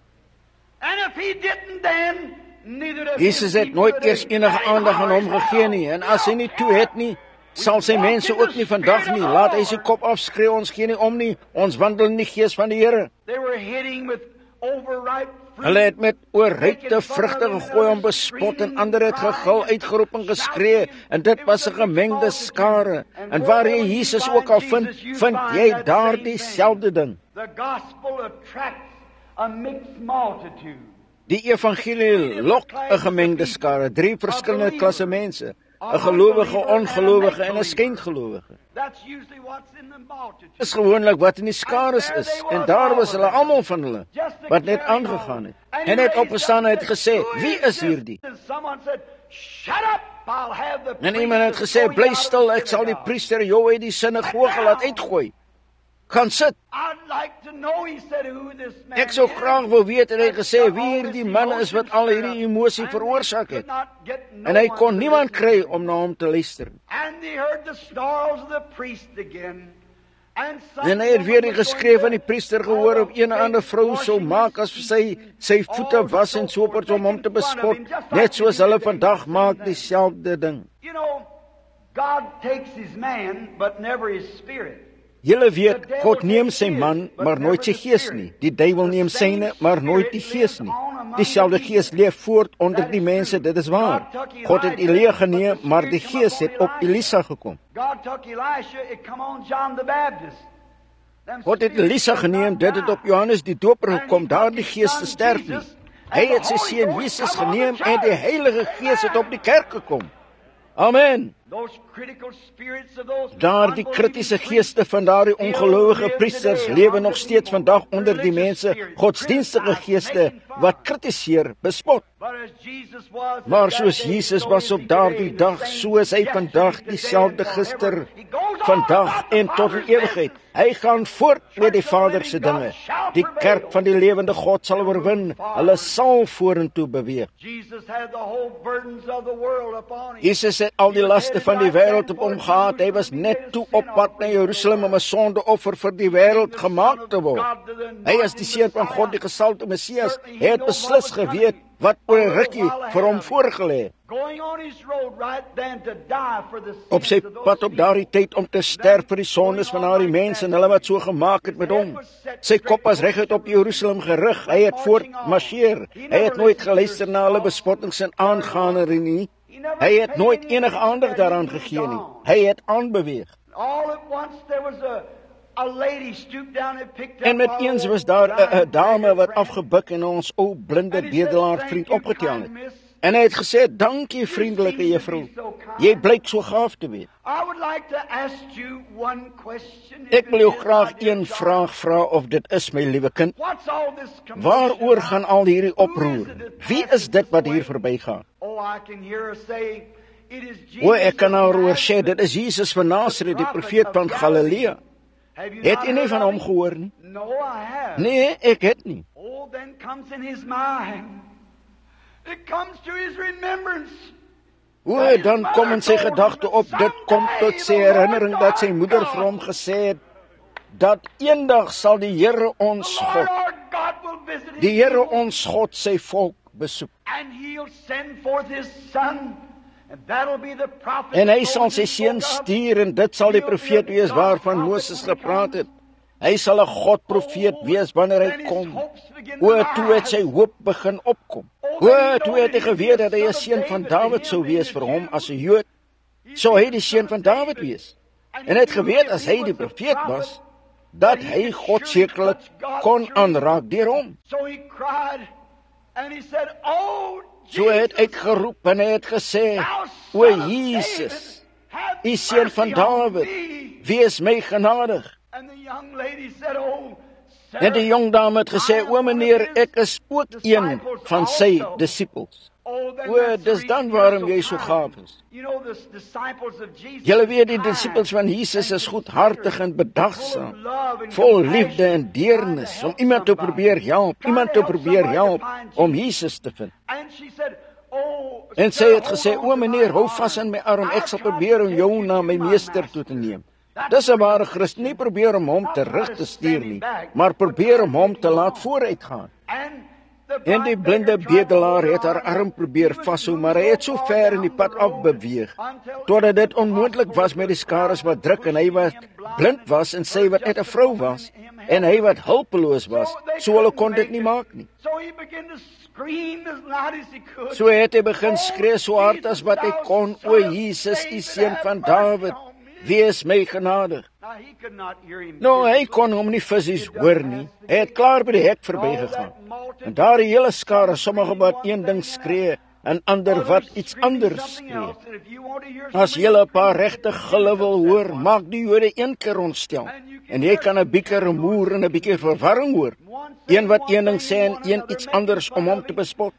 And if he didn't then, neither does Jesus het nooit eers enige aandag aan hom gegee nie, en as hy nie toe het nie, sal sy mense ook nie vandag nie. Laat hy sy kop afskree, ons gee nie om nie, ons wandel in die gees van die Here. They were hitting with overripe fruit. Hulle het met oorrypte vrugte gegooi om bespot, en ander het gegil, uitgeroep en geskree, en dit was 'n gemengde skare. En waar jy Jesus ook al vind, vind jy daar dieselfde ding. The gospel attracts a mixed multitude. Die evangelie lok 'n gemengde skare, drie verskillende klasse mense, 'n gelowige, ongelowige en 'n skyngelowige. That's usually what's in the multitude. Dis gewoonlik wat in die skares is, en daar was hulle almal van hulle, wat net aangegaan het. En het opgestaan en het gesê, wie is hierdie? Someone said, shut up, I'll have the En iemand het gesê, bly stil, ek sal die priester jou uit die sinagoge laat uitgooi. Gaan sit. I'd like to know, he said, who this man Ek sou is. graag wil weet, en hy gesê, wie hierdie man is wat al hierdie emosie veroorsaak het. En hy kon niemand kry om na hom te luister. And they heard the snarls of the priest again. And En hy het weer die geskree van die priester gehoor, op een en ander vrou sou maak as sy sy voete was en sopert om hom te bespot, net soos hulle vandag maak dieselfde ding. You know, God takes his man, but never his spirit. Julle weet, God neem sy man, maar nooit sy gees nie. Die duiwel neem syne, maar nooit die gees nie. Dieselfde gees leef voort onder die mense, dit is waar. God het Elia geneem, maar die gees het op Elisa gekom. God took Elisha, it come on John the Baptist. Them God het spirits Elisa would geneem, not dit het die. op Johannes die Doper And gekom, he daar took die his gees son te sterf nie. Jesus, Hy and het sy the Holy seun Ghost Jesus come on the geneem, en die church. Heilige Gees het op die kerk gekom. Amen. Those critical spirits of those Daar die kritiese geeste van daardie ongelowige priesters lewe nog steeds vandag onder die mense, godsdienstige geeste wat kritiseer, bespot. But as Jesus was Maar soos Jesus was op daardie dag, so is hy vandag dieselfde gister, vandag en tot in ewigheid. Hy gaan voort met die Vader se dinge. Die kerk van die lewende God sal oorwin. Hulle sal vorentoe beweeg. Jesus had the whole burdens of the world upon him. Jesus het al die laste van die wêreld op hom gehad. Hy was net toe op pad na Jerusalem om 'n sondeoffer vir die wêreld gemaak te word. Hy is die seun van God, die gesalfde Messias. Hy het beslis geweet wat oor 'n rukkie vir hom voorgelê. Going on his road right then to die for the Op sy sins of those pad op daardie tyd om te sterf vir die sondes van daardie mense en hulle wat so gemaak het met hom. Sy kop was reguit op Jerusalem gerig. Hy het voortmarseer. Hy het nooit geluister na hulle bespottings en aangaande nie. Hy het nooit enige aandag daaraan gegee nie. Hy het aanbeweeg. All at once there was a a lady stooped down and picked up En met our eens old was daar 'n blind 'n dame wat friend. afgebuk en ons ou blinde And he said, bedelaar "Thank vriend you, opgetel kind het. miss. En hy het gesê, dankie vriendelike juffrou. Jy blyk so gaaf te wees. I would like to ask you one question. if Ek it wil jou is, graag my dear een child. vraag vra of dit is, my liewe kind. What's all this commotion Waaroor gaan al hierdie about? oproer? Who is it that Wie passes is dit wat this hier way? verbygaan? Oh, I can hear her say, it is Jesus O, ek kan of nou hoor sê, Nazareth, dit is Jesus van Nazareth, die the profeet prophet van of Galilea. Have you Het not u nie heard van of hom him? gehoor nie? No, I have. Nee, ek het nie. Oh, then comes in his mind. It comes to his remembrance. O, dan kom in sy gedagte op, dit kom tot sy herinnering dat sy moeder vir hom gesê het, dat eendag sal die Here ons The Lord God, our God will visit his die Here people, ons God sy volk besoek. and he'll send forth his son, and that'll be the prophet En hy Moses sal sy seun spoke of. stuur en dit sal die profeet wees waarvan Moses gepraat het. Hy sal 'n Godprofeet wees wanneer hy kom. O, toe het sy hoop begin opkom. O, toe het hy geweet dat hy 'n seun van Dawid sou wees vir hom as 'n Jood. Sou hy die seun van Dawid wees. En hy het geweet as hy die profeet was, dat hy God sekerlik kon aanraak deur hom. So hy het uitgeroep en hy het gesê, O Jesus, U seun van Dawid, wees my genadig. En die jong dame het gesê, O meneer, ek is ook een van sy disippels. O, dis dan waarom jy so gaaf is. Julle weet, die disippels van Jesus is goedhartig en bedagsaam, vol liefde en deernis, om iemand te probeer help, iemand te probeer help, om Jesus te vind. En sy het gesê, O meneer, hou vas in my arm, ek sal probeer om jou na my meester toe te neem. Dis 'n ware Christen, nie probeer om hom terug te stuur nie, maar probeer om hom te laat vooruitgaan. En die blinde bedelaar het haar arm probeer vashou, maar hy het so ver in die pad afbeweeg, totdat dit onmoontlik was met die skares wat druk, en hy wat blind was, en sy wat net 'n vrou was, en hy wat hulpeloos was, so hulle kon dit nie maak nie. So het hy begin skree so hard as wat hy kon, O Jesus, die seun van Dawid, wees my genadig. Nou, hy kon hom nie fisies hoor nie. Hy het klaar by die hek verbygegaan. En daar die hele skare, sommige wat een ding skree, en ander wat iets anders skree. As julle 'n paar regte gille wil hoor, maak die Jode een keer ontstel. En jy kan 'n bietjie rumoer en 'n bietjie verwarring hoor. Een wat een ding sê en een iets anders om hom te bespot.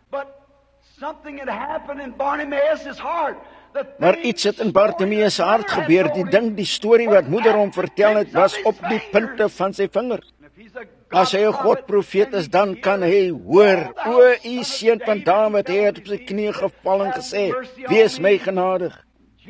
Maar iets het in Bartimeus se hart gebeur. Die ding, die storie wat moeder hom vertel het, was op die punte van sy vingers. As hy 'n Godprofeet is, dan kan hy hoor, O, U seun van Dawid, hy het op sy knieë geval en gesê, wees my genadig.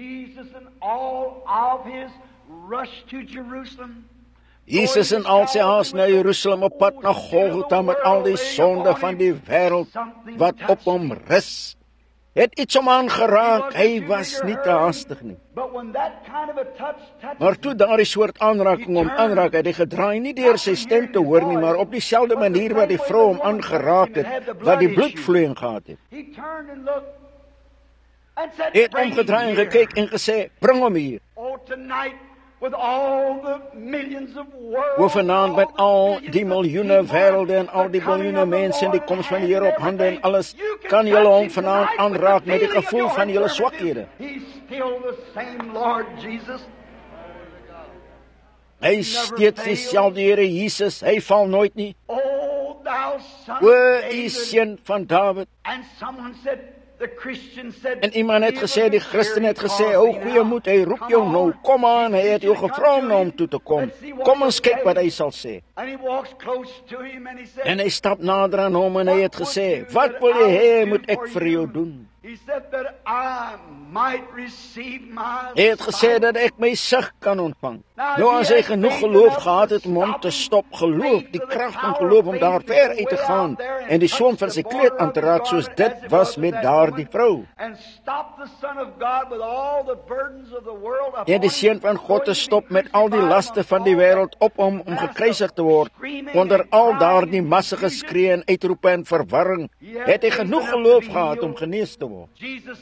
Jesus in al sy haas na Jerusalem op pad na Golgotha met al die sonde van die wêreld wat op hom rus, het iets om aangeraak. Hy was nie te haastig nie. Maar toe daardie soort aanraking hom aanraak, het hy gedraai, nie deur sy stem te hoor nie, maar op dieselfde manier wat die vrou hom aangeraak het, wat die bloedvloeiing gehad het. Hy het omgedraai en gekyk en gesê, bring hom hier. O vanaand met al die miljoene wêrelde en al die miljoene mense en die koms van die Here op hande en alles, kan julle hom vanaand aanraak met die gevoel van julle swakhede. Hy is steeds dieselfde Here Jesus, hy val nooit nie. O, U seun van Dawid. En iemand het gesê, die Christen het gesê, o goeie moed, hy roep jou nou, kom aan, hy het jou gevra om na hom toe te kom. Kom ons kyk wat hy sal sê. En hy stap nader aan hom en hy het gesê, wat wil jy hê moet ek vir jou doen? Hy het gesê dat ek my sig kan ontvang. Nou as hy genoeg geloof gehad het om hom te stop, geloof, die krag van geloof om daar ver uit te gaan en die soem van sy kleed aan te raak, soos dit was met daardie vrou. En die seun van God te stop met al die laste van die wêreld op hom om gekruisig te word, onder al daardie masse geskree en uitroepe en verwarring, het hy genoeg geloof gehad om genees te word.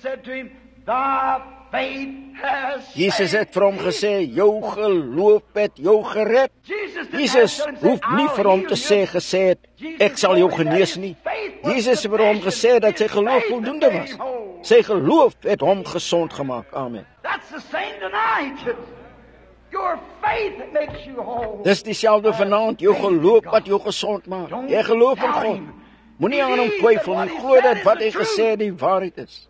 Jesus het vir hom gesê, jou geloof het jou gered. Jesus hoef nie vir hom te sê gesê het, ek sal jou genees nie. Jesus het vir hom gesê dat sy geloof voldoende was. Sy geloof het hom gesond gemaak. Amen. Dis dieselfde vanaand, jou geloof wat jou gesond maak. Jy geloof in God. Moenie aan hom twyfel nie, glo dat wat hy gesê die waarheid is.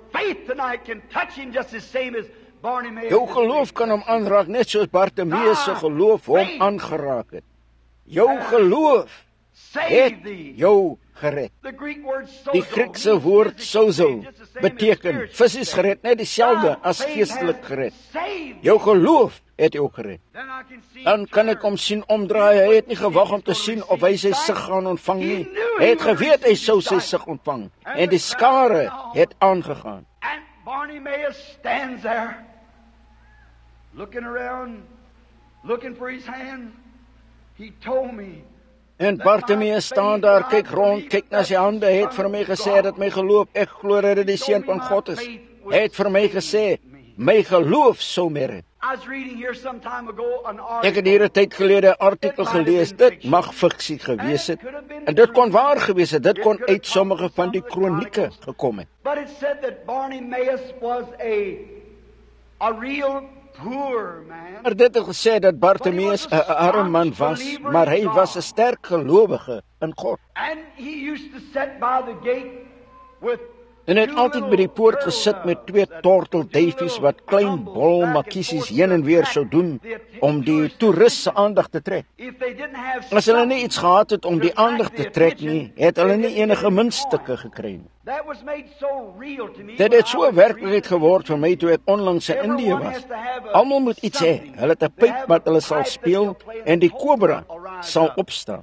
Jou geloof kan hom aanraak, net soos Bartimeus se geloof hom aangeraak het. Jou geloof het jou gered. Die Griekse woord sozo beteken fisies gered, net dieselfde as geestelik gered. Jou geloof het jou gered. Dan kan ek hom sien omdraai. Hy het nie gewag om te sien of hy sy sig gaan ontvang nie. Hy het geweet hy sou sy sig ontvang. En die skare het aangegaan. Bartimaeus stands there, looking around, looking for his hand. He told me. En Bartimeus staan daar, kyk rond, kyk na sy hande, hy het vir my gesê dat my geloof, ek glo dat dit die seun van God is. Hy het vir my gesê, my geloof sou meer het. Ek het hier 'n tyd gelede 'n artikel gelees, dit mag fiksie gewees het, en dit kon waar gewees het, dit kon uit sommige van die kronieke gekom het. But it said that Bartimaeus was a, a real poor man. Maar dit het gesê dat Bartimeus 'n arme man was, maar hy was 'n sterk gelowige in God. And he used to sit by the gate with En hy het altyd by die poort gesit met twee tortelduifies wat klein bol makiesies heen en weer sou doen om die toeriste se aandag te trek. As hulle nie iets gehad het om die aandag te trek nie, het hulle nie enige muntstukke gekry nie. Dit het so 'n werklikheid geword vir my toe ek onlangs in Indië was. Almal moet iets hê. Hulle het 'n pyp wat hulle sal speel en die kobra sal opstaan.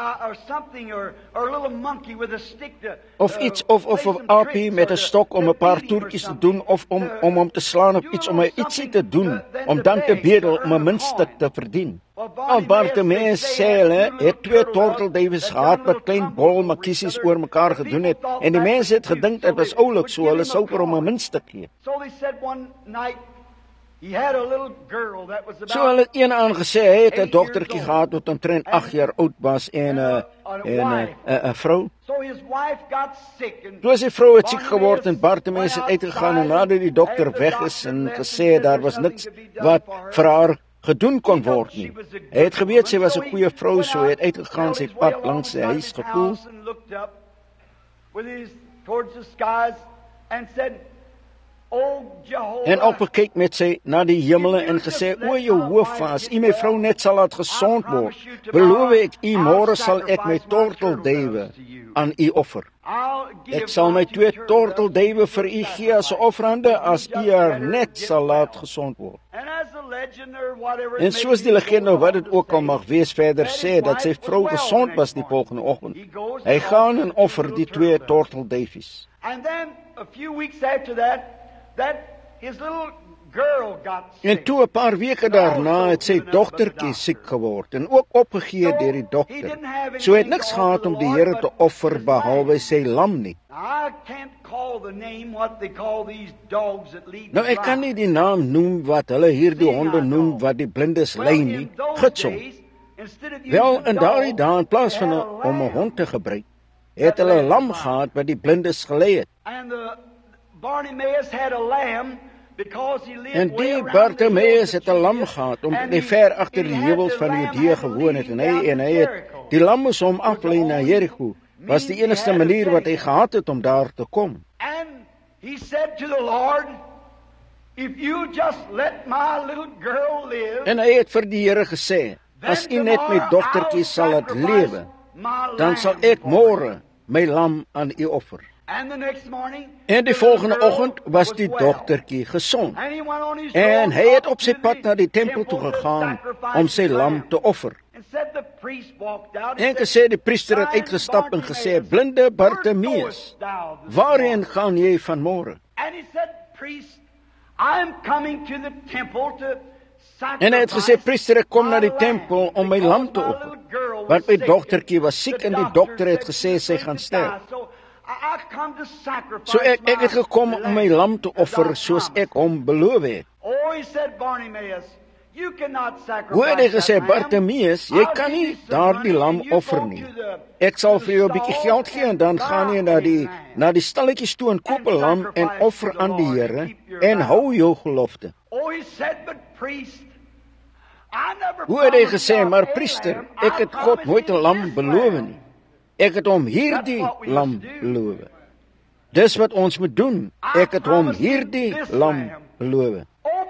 Of iets of of 'n aapie met 'n stok om 'n paar toertjies te doen of om om hom te slaan of iets om ietsie te doen om dan te bedel om 'n muntstuk te verdien. Al Bartimeus sê hulle het twee tortelduifies gehad wat klein bol makiesies oor mekaar gedoen het en die mense het gedink dit was oulik, so hulle sou vir hom 'n muntstuk gee. So hulle het een aangesê hy het 'n dogtertjie gehad wat omtrent agt jaar oud was en 'n uh, en 'n uh, vrou. Toe sy vrou het siek geword en Bartimeus het uitgegaan en nadat die dokter weg is en gesê daar was niks wat vir haar gedoen kon word nie. Hy het geweet sy was 'n goeie vrou, so hy het uitgegaan sy pad langs sy huis gevoel. En opgekyk met sy na die hemele en gesê, o Jehovah, as u my vrou net sal laat gesond word, beloof ek u môre sal ek my tortelduwe aan u offer. Ek sal my twee tortelduwe vir u gee as 'n offerande as u haar net sal laat gesond word. En soos die legende wat dit ook al mag wees verder sê dat sy vrou gesond was die volgende oggend. Hy gaan en offer die twee tortelduifies. En toe 'n paar weke daarna het sy dogtertjie siek geword en ook opgegee deur die dokter. So het niks gehad om die Here te offer behalwe sy lam nie. Nou ek kan nie die naam noem wat hulle hierdie honde noem wat die blindes lei nie, gitsel. Wel, in daardie dae in plaas van om 'n hond te gebruik, het hulle 'n lam gehad wat die blindes gelei het. En die Bartimeus het 'n lam gehad, omdat hy ver agter die heuwels van Judea gewoon het, en hy en hy het die lam moes hom aflei na Jericho, was die enigste manier wat hy gehad het om daar te kom. En hy het vir die Here gesê, as u net my dogtertjie sal laat lewe, dan sal ek môre my lam aan u offer. En die volgende oggend was die dogtertjie gesond. En hy het op sy pad na die tempel toe gegaan om sy lam te offer. En gesê die priester het uitgestap en gesê, blinde Bartimeus, waarheen gaan jy vanmôre? En hy het gesê, priester, ek kom na die tempel om my lam te offer. Want my dogtertjie was siek en die dokter het gesê sy gaan sterf. So ek, ek het gekom om my lam te offer soos ek hom beloof het. Hoe het hy gesê, Bartimeus, jy kan nie daardie lam offer nie. Ek sal vir jou 'n bietjie geld gee en dan gaan jy na die na die stalletjies toe en koop 'n lam en offer aan die Here en hou jou gelofte. Hoe het hy gesê, maar priester, ek het God nooit 'n lam beloof nie. Ek het hom hierdie lam beloof. Dis wat ons moet doen. Ek het hom hierdie lam beloof.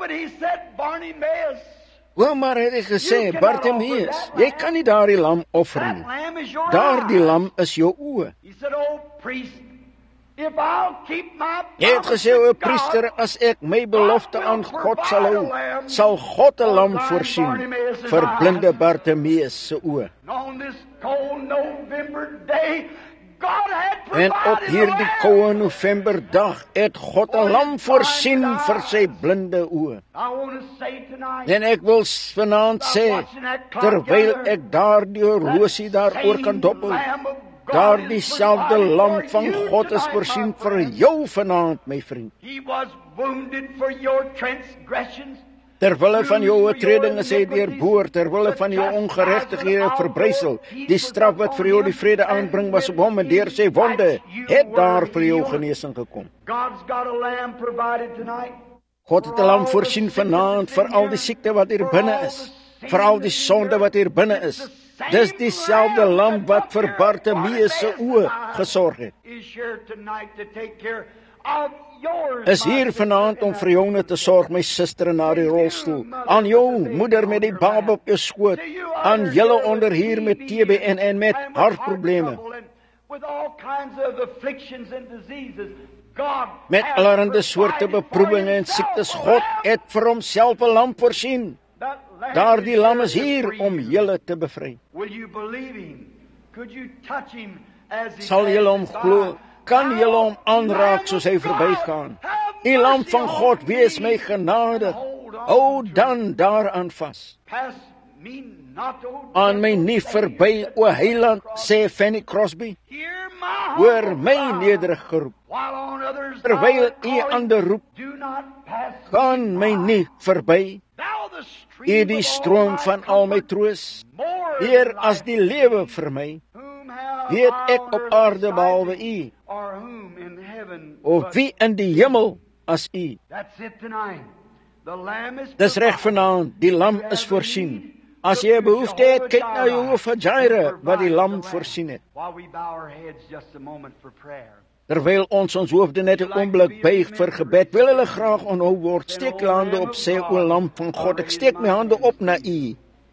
O, maar het hy gesê, Bartimeus, jy kan nie daardie lam offer nie. Daardie lam is jou oë. Jy het gesê, o priester, as ek my belofte aan God sal hou, sal God 'n lam voorsien vir blinde Bartimeus se oë. God had En op provided a hierdie lamb. koue Novemberdag het God 'n lam voorsien vir sy blinde oë. I want to say tonight, En ek wil vanaand sê, terwyl ek daardie horlosie daaroor kan doppel, daardie selfde lam van God is voorsien vir jou vanaand, my vriend. He was wounded for your transgressions. Terwille van jou oortredinge is hy deurboor, terwille van jou ongeregtighede verbrysel. Die straf wat vir jou die vrede aanbring was op hom, en deur sy wonde het daar vir jou genesing gekom. God's got a lamb provided tonight. God het 'n lam voorsien vanaand vir al die siekte wat hier binne is, vir al die sonde wat hier binne is. Dis dieselfde lam wat vir Bartimeus se oë gesorg het. Is here tonight to take care of yours. Is hier vanaand om vir jou te sorg, my suster in haar rolstoel, aan jou moeder met die baba op jou skoot, aan julle onder hier met T B en en met hartprobleme, With all kinds of afflictions and diseases. God met has allerlei soorte provided beproewinge en for siektes. himself God a lamb. het vir homself 'n lam voorsien. That lamb Daardie is lam is there hier for om you. julle te bevry. Will you believe him? Could you touch him as he Sal julle hom passes glo? by? Kan julle hom aanraak soos hy verbygaan? U lam van God, wees my genadig. Hou dan daaraan vas. Pass me not, O Aan my nie verby, o Heiland, sê Fanny Crosby. Hear my Hoor humble my cry. nederig geroep. While on others Terwyl thou u art ander roep, calling, do not pass gaan my by. nie verby. Thou the U stream die of all stroom my van al my comfort, troos, more Heer, than as life. die lewe vir my, Whom have weet I ek on op earth aarde beside behalwe thee? u, Or whom in heaven of but- wie in die hemel as u. That's it tonight. The lamb is Dis reg provided. vanaand, die lam is voorsien. As jy 'n behoefte het, kyk na Jehovah Jireh wat die lam voorsien het. While we bow our heads just a moment for prayer. Terwyl ons ons hoofde net 'n oomblik buig vir gebed, wil hulle graag onthou word. Steek julle hande op, sê o lam van God, ek steek my hande op na u.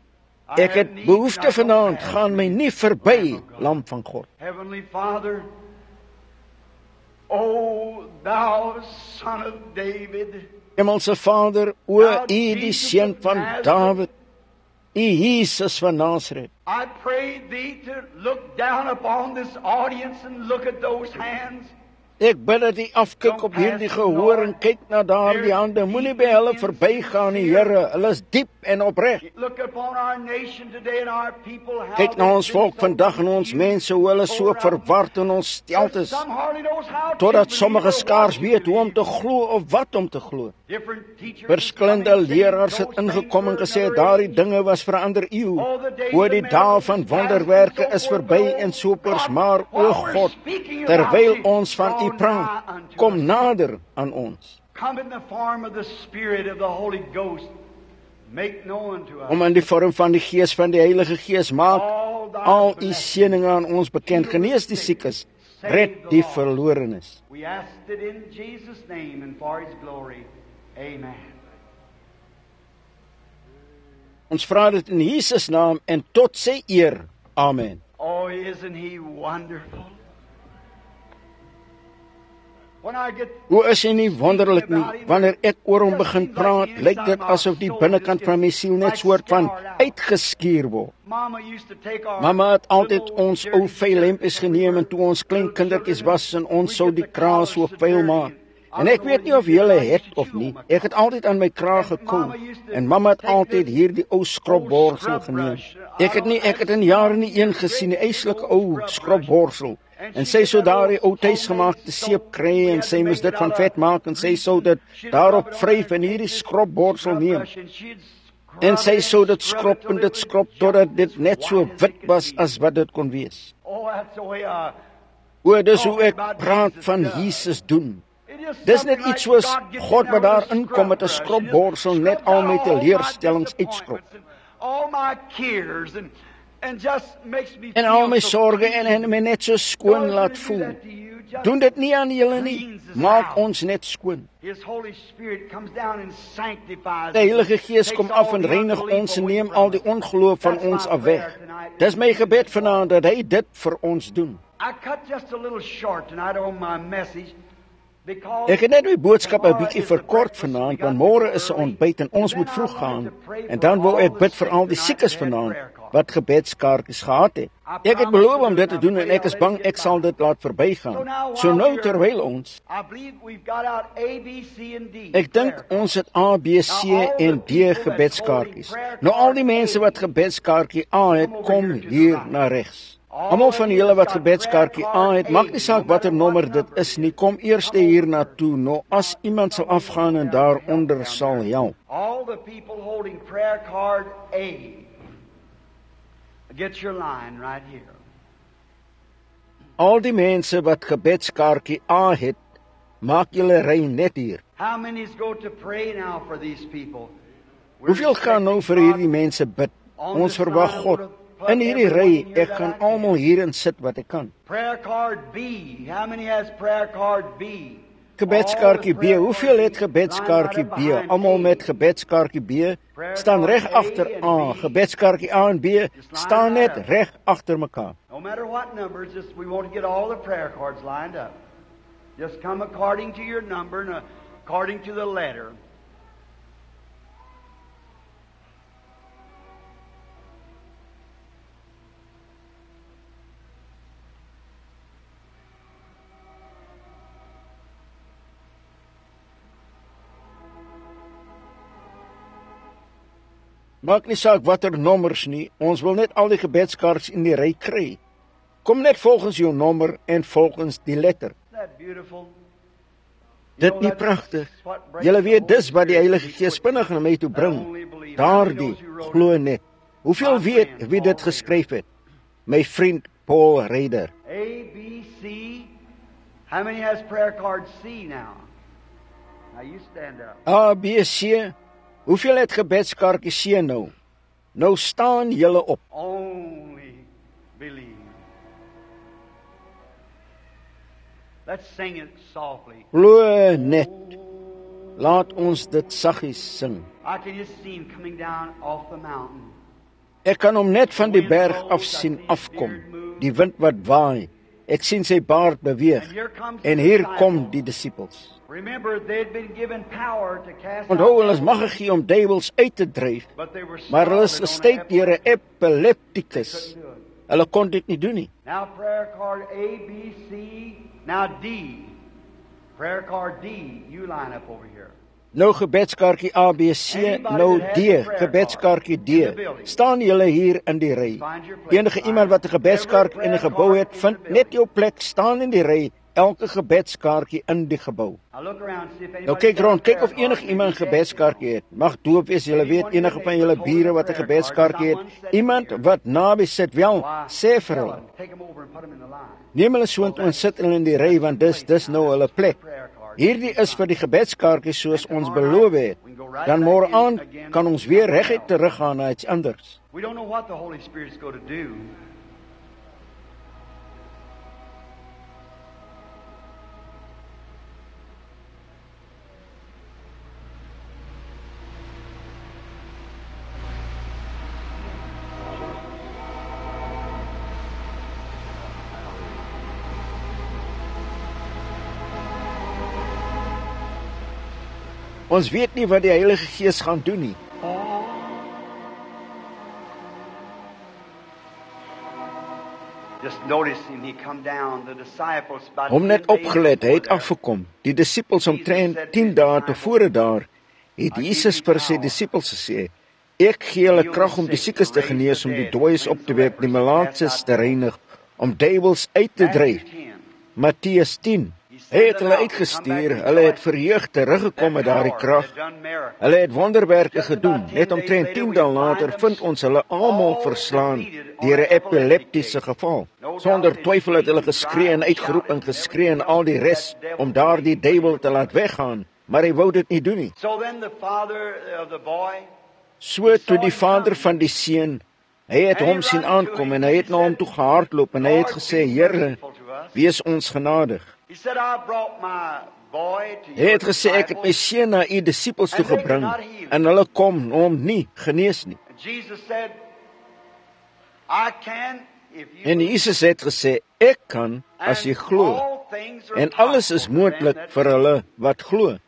Ek het behoefte vanaand, gaan my nie verby, lam van God. Heavenly Father, O thou son of David, Hemelse Vader, o u die seun van Dawid, u Jesus van Nasaret. I pray thee to look down upon this audience and look at those hands. Ek bid dat u afkyk op hierdie gehoor en kyk na daardie hande. Moenie by hulle verbygaan nie, Here. Hulle is diep en opreg. Look upon our nation today and our people. How Kyk na they've ons been volk so vandag en ons confused. mense, hoe hulle so verward en ons steltes, Some hardly knows how to totdat believe sommige or skaars what to weet hoe om te believe. glo of wat om te glo. Different teachers Verskillende have come and leraars said het those ingekom en things gesê were daardie another dinge was vir 'n ander eeu. Oh, the days O of die miracles dae van is past wonderwerke and so is forth, verby oh en sopers, God, maar o while we're God, speaking about terwyl you, ons van draw u praat, nigh unto kom us. nader aan ons. Come in the form of the Spirit of the Holy Ghost. Make known to us Om in die vorm van die Gees van die Heilige Gees maak all thy al u blessings. seëninge aan ons bekend. Genees die siekes, red die verlorenes. We ask it in Jesus' name and for His glory. Amen. Ons vra dit in Jesus naam en tot sy eer. Amen. Oh, isn't He wonderful? When I get Hoe is hy nie wonderlik nie? Wanneer ek oor hom begin praat, lyk dit asof die binnekant van my siel net soort van uitgeskuur word. Mama used to take our Mamma het altyd little ons ou dirty vuil hempies geneem en toe ons klein kindertjies was en ons sou die kraag so vuil maak. En ek weet nie of julle het of nie. Ek het altyd aan my kraag gekou en mamma het altyd hierdie ou skrobborsel geneem. Ek het nie ek het in jare nie een gesien, 'n eislike ou skrobborsel. En sy sou daardie ou tuisgemaakte seep kry en sy moes dit van vet maak en sy sou dit daarop vryf en hierdie skrobborsel neem. En sy sou dit skrob en dit skrob totdat dit net so wit was as wat dit kon wees. Oh, that's the way I... O, dis hoe ek praat van Jesus doen. Dis net iets soos God wat daar inkom met 'n skrobborsel net al my teleurstellings uitskrob. All my cares and and just makes me En al feel my so sorge en clean. en my net so skoon laat voel. Doen dit nie aan julle nie. Maak ons net skoon. His Holy Spirit comes down and sanctifies. Die Heilige Gees kom af en reinig ons en neem al die ongeloof van ons af weg. Dis my gebed vanaand dat hy dit vir ons doen. I cut just a little short tonight on my message because Ek het net my boodskap 'n bietjie verkort vanaand, want môre is 'n ontbyt en ons moet vroeg gaan. En dan wou ek bid vir al die siekes vanaand, wat gebedskaartjies gehad het. Ek het beloof om dit te doen en ek is bang ek sal dit laat verbygaan. So nou terwyl ons, ek dink ons het A, B, C en D gebedskaartjies. Nou al die mense wat gebedskaartjie A het, kom hier na regs. Almal van julle wat gebedskaartjie A het, maak nie saak watter nommer dit is nie, kom eers hier na toe, nou as iemand sal afgaan en daaronder sal help. All the people holding prayer card A, get your line right here. Al die mense wat gebedskaartjie A het, maak julle ry net hier. How many's go to pray now for these people? Hoeveel gaan nou vir hierdie mense bid? Ons verwag God. In hierdie ry, ek gaan almal hierin sit wat ek kan. Prayer card B. How many has prayer card B? Gebedskaartjie B. Hoeveel het gebedskaartjie B? Almal met gebedskaartjie B staan reg agter A. Gebedskaartjie A en B staan net reg agter mekaar. No matter what numbers, just we want to get all the prayer cards lined up. Just come according to your number and according to the letter. Maak nie saak watter nommers nie, ons wil net al die gebedskaartjies in die ry kry. Kom net volgens jou nommer en volgens die letter. Dit nie pragtig. Julle weet dis wat die Heilige Gees vinnig na my toe bring. Daardie, glo net. Hoeveel weet wie dit geskryf het? My vriend Paul Ryder. A, B, C. How many has prayer card C now? Now you stand up. A, B, C. Hoeveel het gebedskaartjie C nou? Nou staan julle op. Only believe. Let's sing it softly. Glo net. Laat ons dit saggies sing. I can just see him coming down off the mountain. Ek kan hom net van die berg af sien afkom. Die wind wat waai. Ek sien sy baard beweeg. En hier kom die disippels. Onthou, hulle is mag gegee om duiwels uit te dryf, maar hulle is gesteek deur 'n epilepticus. Hulle kon dit nie doen nie. Now prayer card A, B, C, now D. Prayer card D, you line up over here. Nou gebedskaartjie A, B, C, nou D, gebedskaartjie D. Staan julle hier in die ry. Enige iemand wat 'n gebedskaartjie in 'n gebou het, vind net jou plek, staan in die ry. Elke gebedskaartjie in die gebou. Nou kyk rond, kyk of enige iemand gebedskaartjie het. Mag doop wees, julle weet enige van julle bure wat 'n gebedskaartjie het. Iemand wat naby sit wel, sê vir hulle. Neem hulle soontoe en sit hulle in die ry, want dis dis nou hulle plek. Hierdie is vir die gebedskaartjies soos ons beloof het. Dan môre aan kan ons weer reguit teruggaan na iets anders. We don't know what the Holy Spirit is going to do. Ons weet nie wat die Heilige Gees gaan doen nie. Just noticing he come down, the disciples about Hom net opgelet, hy het afgekom. Die disippels omtrent tien dae tevore daar, het Jesus vir sy disippels gesê, ek gee hulle krag om die siekes te genees, om die dooies op te wek, die malaatses te reinig, om duiwels uit te dryf. Matteus tien. Hy het hulle uitgestuur, hulle het verheug teruggekom met daardie krag. Hulle het wonderwerke gedoen. Net omtrent tien dae later vind ons hulle almal verslaan deur 'n epileptiese geval. Sonder twyfel het hulle geskree en uitgeroep en geskree en al die res om daardie duiwel te laat weggaan, maar hy wou dit nie doen nie. So toe die vader van die seun, hy het hom sien aankom en hy het na hom toe gehardloop en hy het gesê, Here, wees ons genadig. Hy het gesê, ek het my seun na u disippels toe gebring en hulle kom hom nie genees nie. En Jesus het gesê, ek kan as jy glo. En alles is moontlik vir hulle wat glo.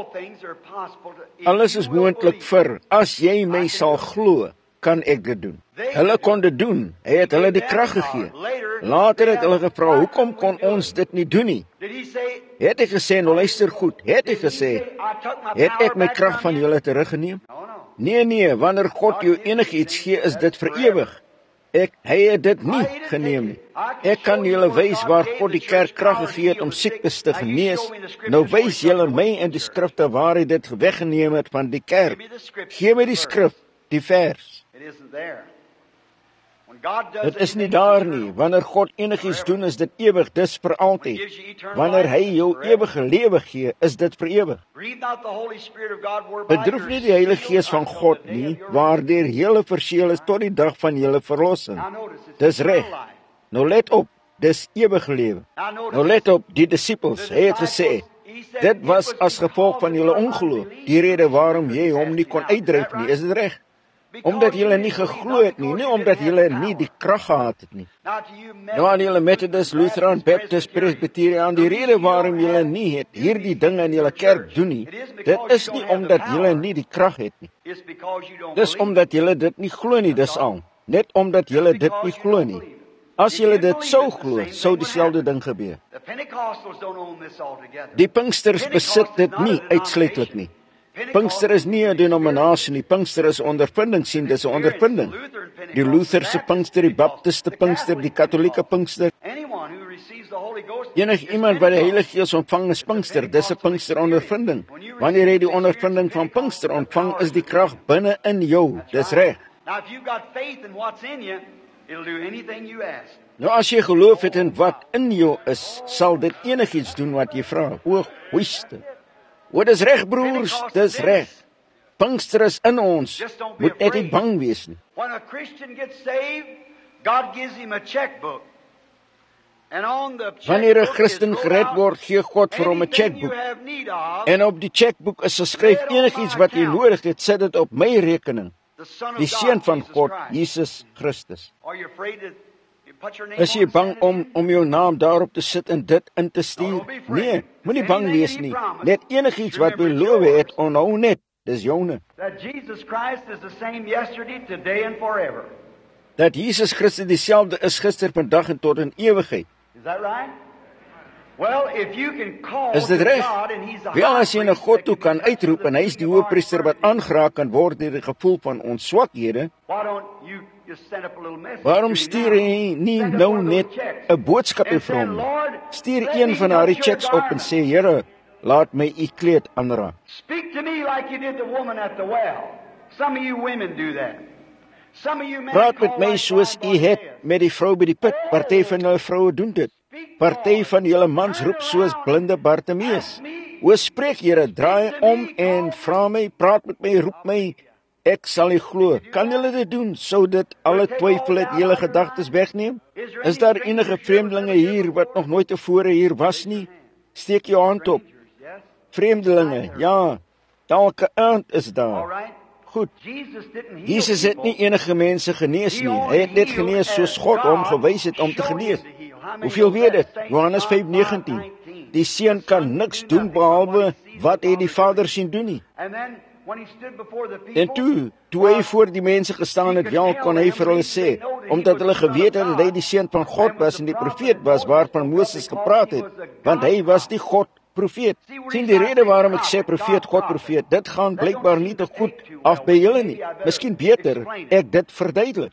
Alles is moontlik vir, as jy my sal glo, kan ek dit doen. Hulle kon dit doen. Hy het hulle die krag gegee. Later het hulle gevra, hoekom kon ons dit nie doen nie? Het hy gesê, nou luister goed, het hy gesê, het ek my krag van julle teruggeneem? Nee, nee, wanneer God jou enigiets gee, is dit vir ewig. Ek, hy het dit nie geneem nie. Ek kan julle wys waar God die kerk krag gegee het om siektes te genees. Nou wys julle my in die skrifte waar hy dit weggeneem het van die kerk. Gee my die skrif, die vers. Dit is nie daar nie. Wanneer God enigiets doen, is dit ewig, dis vir altyd. Wanneer hy jou ewige lewe gee, is dit vir ewig. Bedroef nie die Heilige Gees van God nie, waardeur hele verseël is tot die dag van julle verlossing. Dis reg. Nou let op, dis ewige lewe. Nou let op, die disippels, hy het gesê, dit was as gevolg van julle ongeloof, die rede waarom jy hom nie kon uitdryf nie, is dit reg? Omdat julle nie geglo het nie, nie omdat julle nie die krag gehad het nie. Nou aan julle Methodist, Lutheran, Baptist, Presbyterian, die rede waarom julle nie het hierdie dinge in julle kerk doen nie, dit is nie omdat julle nie die krag het nie. Dis omdat julle dit nie glo nie, dis al. Net omdat julle dit nie glo nie. As julle dit sou glo, sou dieselfde ding gebeur. Die Pinksters besit dit nie uitsluitlik nie. Pinkster is nie 'n denominasie nie, Pinkster is ondervinding, sien, dis 'n ondervinding. Die Lutherse Pinkster, die Baptiste Pinkster, die Katolieke Pinkster. Enig iemand wat die Heilige Gees ontvang is Pinkster, dis 'n Pinkster ondervinding. Wanneer jy die ondervinding van Pinkster ontvang, is die krag binne in jou, dis reg. Nou as jy geloof het in wat in jou is, sal dit enigiets doen wat jy vra. O, hoeste. O, dis reg broers, dis reg. Pinkster is in ons, moet net nie bang wees nie. Wanneer 'n Christen gered word, gee God vir hom 'n chequeboek. En op die chequeboek is geskryf enigiets wat jy nodig het, sit dit op my rekening. Die Seun van God, Jesus Christus. Is jy bang om om jou naam daarop te sit en dit in te stuur? Nee, moenie bang wees nie. Net enigiets wat beloof het, onhou net, dis joune. Dat Jesus Christus dieselfde is gister, vandag en tot in ewigheid. Is dit reg? Wel, as jy na God toe kan uitroep en hy is die hoëpriester wat aangeraak kan word deur die gevoel van ons swakhede, waarom stuur hy nie nou net 'n boodskap vir hom? Stuur een van haar checks op en sê, Here, laat my u kleed aanraak. Praat met my soos u het met die vrou by die put. Party van julle vroue doen dit. Party van julle mans roep soos blinde Bartimeus. O spreek, Here, draai om en vra my, praat met my, roep my, ek sal nie glo. Kan julle dit doen, sou dit alle twyfel uit julle gedagtes wegneem? Is daar enige vreemdelinge hier wat nog nooit tevore hier was nie? Steek jou hand op. Vreemdelinge, ja, elke aand is daar. Goed, Jesus het nie enige mense genees nie. Hy het net genees soos God hom gewys het om te genees. Hoeveel weet dit? Johannes vyf negentien. Die Seun kan niks doen behalwe wat hy die Vader sien doen nie. En toe, toe hy voor die mense gestaan het, wel kon hy vir hulle sê, omdat hulle geweet het dat hy die Seun van God was en die profeet was waarvan Moses gepraat het, want hy was die God profeet. Sien die rede waarom ek sê profeet, God profeet, dit gaan blykbaar nie te goed af by julle nie. Miskien beter ek dit verduidelik.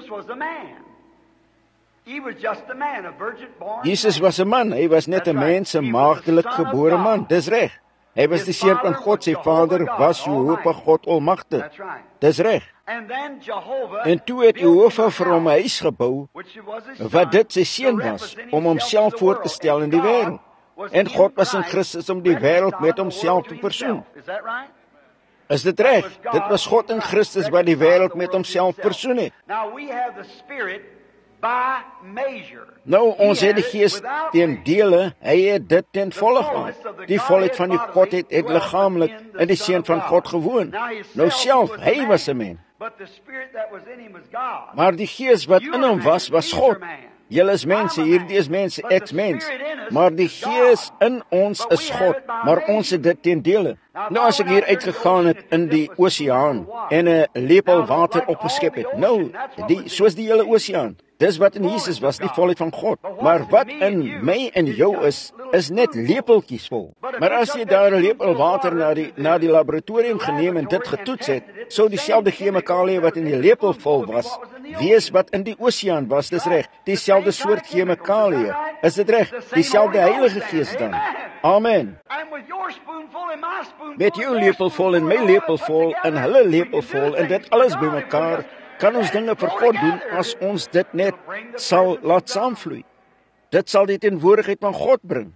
Jesus was 'n man, hy was net 'n mens, 'n maagdelik gebore man, dis reg. Hy was die Seun van God, sy Vader was Jehovah God Almagtig. Dis reg. En toe het Jehovah vir hom 'n huis gebou, wat dit sy seun was, om homself voor te stel in die wêreld. En God was in Christus om die wêreld met homself te versoen. Is dit reg? Dit was God in Christus wat die wêreld met homself versoen het. Nou, ons het die Gees teen dele, hy het dit ten volle gehad. Die volheid van die Godheid het liggaamlik in die Seun van God gewoon. Nou self, hy was 'n mens. Maar die Gees wat in hom was, was God. Julle is mense, hierdie is mense, ek's mens. Maar die Gees in ons is God, maar ons het dit teen dele. Nou as ek hier uitgegaan het in die oseaan en 'n lepel water opgeskep het, nou, die soos die hele oseaan. Dis wat in Jesus was, die volheid van God. Maar wat in my en jou is, is net lepeltjies vol. Maar as jy daar 'n lepel water na die na die laboratorium geneem en dit getoets het, sou dieselfde chemikalie wat in die lepel vol was, wees wat in die oseaan was. Dis reg, dieselfde soort chemikalie. Is dit reg? Dieselfde Heilige Gees dan. Amen. Met jou lepel vol en my lepel vol en hulle lepel vol en dit alles bymekaar, kan ons dinge vir God doen as ons dit net sal laat saamvloei. Dit sal die teenwoordigheid van God bring.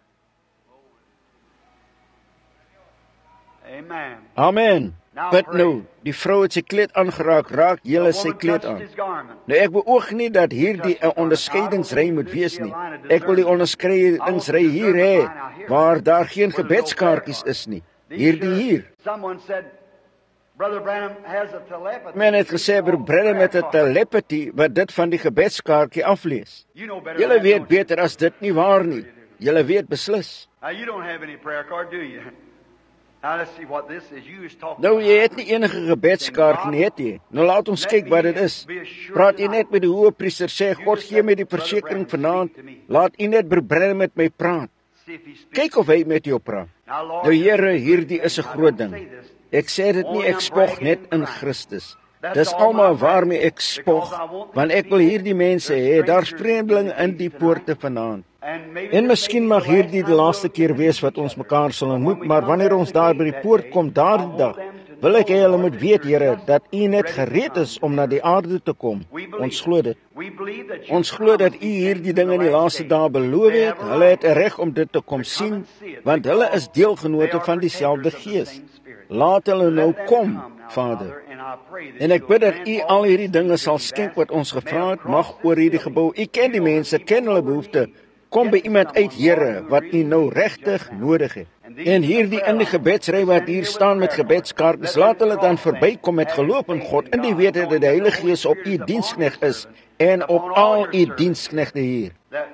Amen. Amen. Bid nou, die vrou het sy kleed aangeraak, raak julle sy kleed aan. Nou ek beoog nie dat hierdie 'n onderskeidingsry moet wees nie. Ek wil die onderskeidingsry hier hê, waar daar geen gebedskaartjies is nie. Hierdie hier. Men het gesê, Brother Branham het 'n telepathy wat dit van die gebedskaartjie aflees. Julle weet beter as dit nie waar nie. Julle weet beslis. Nou, jy het nie enige gebedskaart nie, het jy? Nou laat ons kyk wat dit is. Praat jy net met die hoëpriester, sê, God gee my die versekering vanaand, laat u net Brother Branham met my praat. Kyk of hy met jou praat. Nou Here, hierdie is 'n groot ding. Ek sê dit nie, ek spog net in Christus. Dis almal waarmee ek spog, want ek wil hierdie mense hê, daar's vreemdelinge in die poorte vanaand. En miskien mag hierdie die laaste keer wees wat ons mekaar sal ontmoet, maar wanneer ons daar by die poort kom daardie dag, wil ek hê hulle moet weet, Here, dat u net gereed is om na die aarde te kom. Ons glo dit. Ons glo dat u hierdie dinge in die laaste dae beloof het. Hulle het 'n reg om dit te kom sien, want hulle is deelgenote van dieselfde Gees. Laat hulle nou kom, Vader. En ek bid dat u al hierdie dinge sal skenk wat ons gevra het, mag oor hierdie gebou. U ken die mense, ken hulle behoeftes. Kom by iemand uit, Here, wat u nou regtig nodig het. En hierdie in die gebedsry wat hier staan met gebedskaartjies, laat hulle dan verbykom met geloof in God, in die wete dat die Heilige Gees op u dienskneg is en op al u diensknegte hier.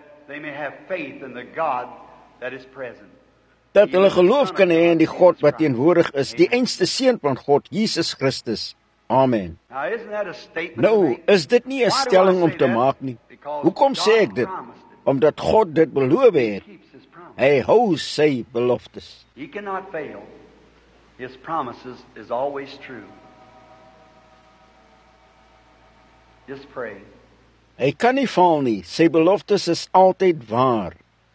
Dat hulle geloof kan hê in die God wat teenwoordig is, die einste seun van God, Jesus Christus. Amen. Nou, is dit nie 'n stelling om te maak nie. Hoekom sê ek dit? Omdat God dit beloof het. Hy hou sy beloftes. He cannot fail. His promises is always true. Just pray. Hy kan nie faal nie. Sy beloftes is altyd waar.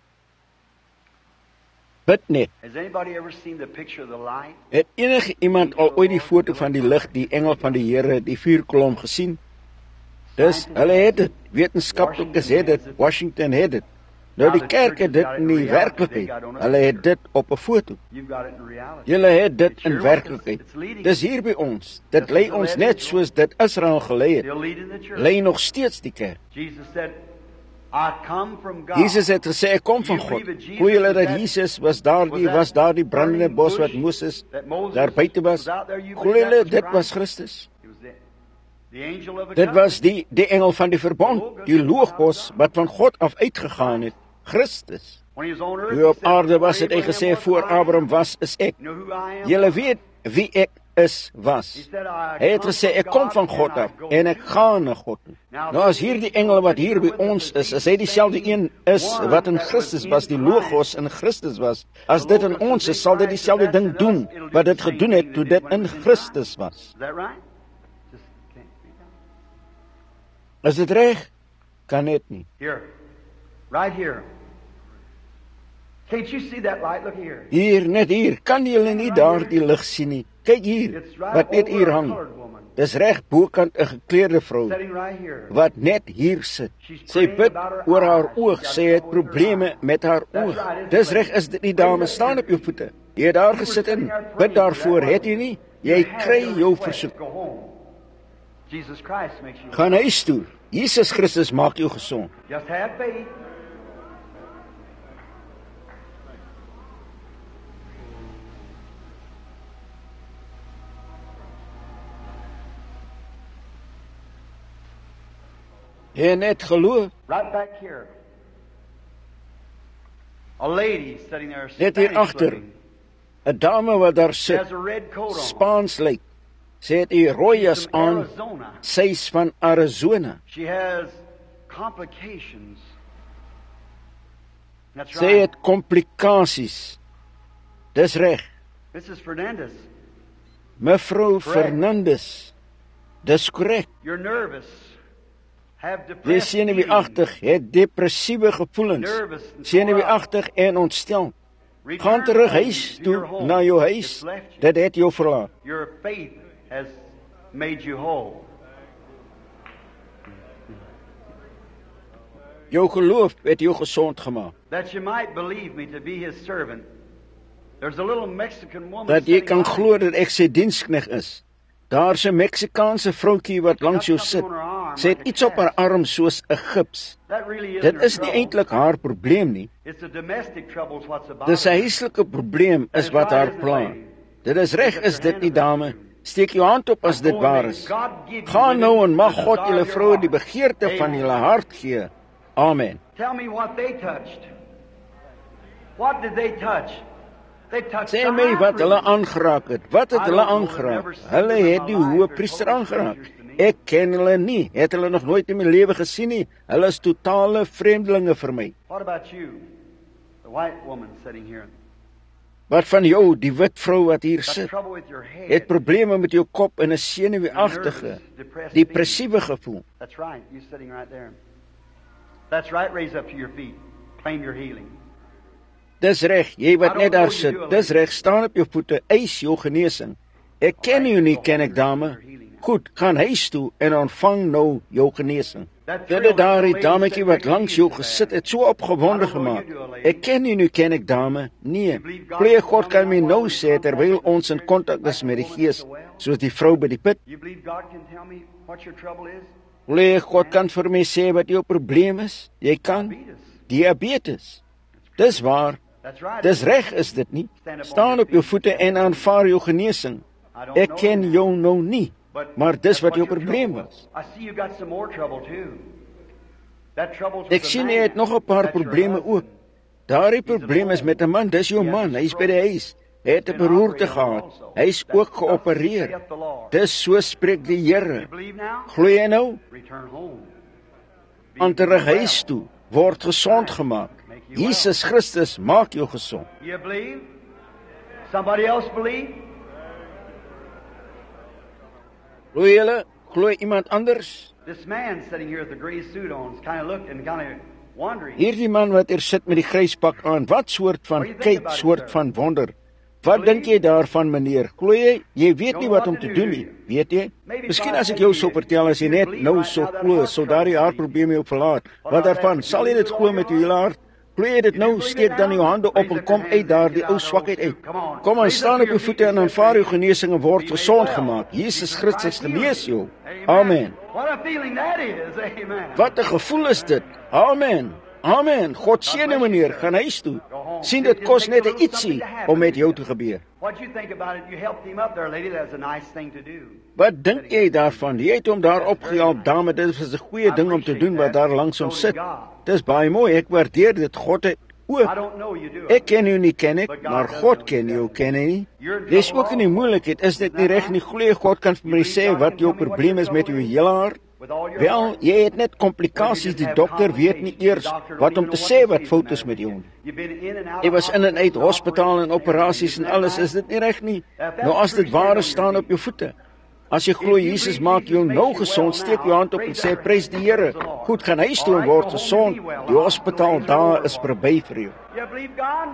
Bid net. Has anybody ever seen the picture of the light? Het enige iemand al ooit die foto van die lig, die engel van die Here, die vuurkolom gesien? Dis, hulle het dit, wetenskaplikes het dit, Washington het dit. Nou die kerk het dit in die werklikheid. Hulle het dit op 'n foto. Julle het dit in werklikheid. Dis hier by ons. Dit lei ons net soos dit Israel gelei het. Lei nog steeds die kerk. Jesus het gesê, ek kom van God. Hoe julle dat Jesus was daardie, was daardie brandende bos wat Moses daar buite was. Hoe julle, dit was Christus. Dit was die, die engel van die verbond, die loogbos wat van God af uitgegaan het, Christus. Hoe op aarde was het hy gesê, voor Abraham was, is ek. Julle weet wie ek is, was. Hy het gesê, ek kom van God af, en ek gaan na God toe. Nou as hier die engel wat hier by ons is, as hy dieselfde een is, wat in Christus was, die logos in Christus was, as dit in ons is, sal dit dieselfde ding doen, wat dit gedoen het, toe dit in Christus was. Is dit reg? Kan net nie. Here. Right here. Can't you see that light? Look here. Hier, net hier. Kan julle nie daar die lig sien nie? Kyk hier, wat net hier hang. Dis reg bokant 'n gekleurde vrou, wat net hier sit. Sy bid oor haar oog, sy het probleme met haar oog. Dis reg, is dit nie dame, staan op jou voete. Jy het daar gesit in, bid daarvoor, het jy nie? Jy kry jou versoek. Gaan huis toe. Jesus Christus maak jou gesond. Just have faith. En net geloof. Right back here. A lady sitting there, Net hier Spanish agter. looking. 'n Dame wat daar She sit, has a red coat on. Spaans lyk. Sy het 'n rooi She's jas from aan. Arizona. Sy's van Arizona. She has complications. That's Sy right. het komplikasies. Dis reg. Missus Fernandez, Mevrou Fernandes. Dis korrek. you're nervous. Have Jy depressed senuweeagtig, het depressiewe gevoelens. Nervous and Senuweagtig en ontstel. feelings. Gaan terug huis to toe, your home. na jou It's huis. left you. Dit het jou verlaat. Your faith has made you whole. Jou geloof het jou gesond gemaak. That you might believe me to be his servant. There's a little Mexican woman Dat jy sitting kan by glo me. dat ek sy dienskneg is. Daar's 'n Meksikaanse vroutjie wat langs jou sit. Sy het iets op haar arm soos 'n gips. That really isn't Dit her is nie trouble. eintlik haar probleem nie. It's the domestic troubles what's about. Dis 'n huislike probleem is wat haar pla. Dit is reg, is dit nie, dame? Steek jou hand op as dit waar is. Gaan nou en mag God julle vroue die begeerte van julle hart gee. Amen. Tell me what they touched. What did they touch? They touched Sê the my high wat hulle priest. aangeraak het. Wat het hulle aangeraak? Hulle het die hoë priester aangeraak. Ek ken hulle nie. Het hulle nog nooit in my lewe gesien nie. Hulle is totale vreemdelinge vir my. What about you? The white woman sitting here. Wat van jou, die wit vrou wat hier Got sit? trouble with your head. Het probleme met jou kop en 'n senuweeagtige, depressiewe gevoel. That's right. You sitting right there. That's right. Raise up to your feet. Claim your healing. Dis reg, jy wat net daar sit. Dis reg, staan op jou voete, eis jou genesing. Ek ken jou nie, ken ek, dame. Goed, gaan huis toe en ontvang nou jou genesing. Dit het daardie dametjie wat langs jou gesit het so opgewonde gemaak. Ek ken jou nie, ken ek, dame. Nee, pleeg God kan my nou sê terwyl ons in kontak is met die Gees, soos die vrou by die put. You believe God can tell me what your trouble is? Pleeg God kan vir my sê wat jou probleem is. Jy kan diabetes. Dis waar. That's right. Dis reg, is dit nie? Staan op jou voete en aanvaar jou genesing. Ek ken jou nou nie, maar dis wat jou probleem was. I see you got some more trouble too. That trouble's Ek sien jy het nog 'n paar probleme ook. Daardie probleem is met 'n man, dis jou man, hy's by die huis. Hy het 'n beroerte gehad. Hy's ook geopereer. Dis so spreek die Here. You believe now? Glo jy nou? Return home. Aan terug huis toe, word gesond gemaak. Jesus Christus maak jou gesond. You believe? Somebody else believe? Glo julle? Glo iemand anders? This man sitting here with the gray suit on is kind of looking, kind of wondering. Hierdie man wat hier sit met die grys pak aan, wat soort van kyk, soort van wonder. Wat dink jy daarvan, meneer? Glo jy? Jy weet nie wat om te doen nie, weet jy? Miskien as ek jou sou vertel as jy net nou sou glo, sou daardie hartprobleem jou verlaat. Wat daarvan? Sal jy dit glo met jou hele hart? Glo jy dit nou? Steek dan jou hande op en kom uit daardie ou swakheid uit. Kom aan, staan op jou voete en aanvaar jou genesing en word gesond gemaak. Jesus Christus genees jou. Amen. What a feeling that is. Amen. Wat 'n gevoel is dit? Amen. Amen. God seën meneer, gaan huis toe. Sien dit kos net 'n ietsie om met jou te gebeur. What you think about it? You helped him up there, lady. That's a nice thing to do. Wat dink jy daarvan? Jy het hom daar opgehelp, dame. Dit is 'n goeie ding om te doen wat daar langs hom sit. Dis baie mooi. Ek waardeer dit. God het I ook. don't know you do. Ek ken jou nie, ken ek, maar God ken jou, ken hy nie? Dis ook in die moeilikheid. Is dit nie reg nie? Glo God kan vir my sê wat jou probleem is met jou hele hart? With all your Wel, heart. jy het net komplikasies. Die dokter weet nie eers wat om te sê wat fout is met jou nie. You've been in and out Jy of was in en uit hospitals, hospitaal en operasies en alles, is dit nie reg nie? Nou as dit waar is, staan op jou voete. As jy glo Jesus maak jou nou gesond, steek jou hand op en sê prys die Here. Goed, gaan huis toe en word gesond. Die hospitaal daar is verby vir jou. You believe God?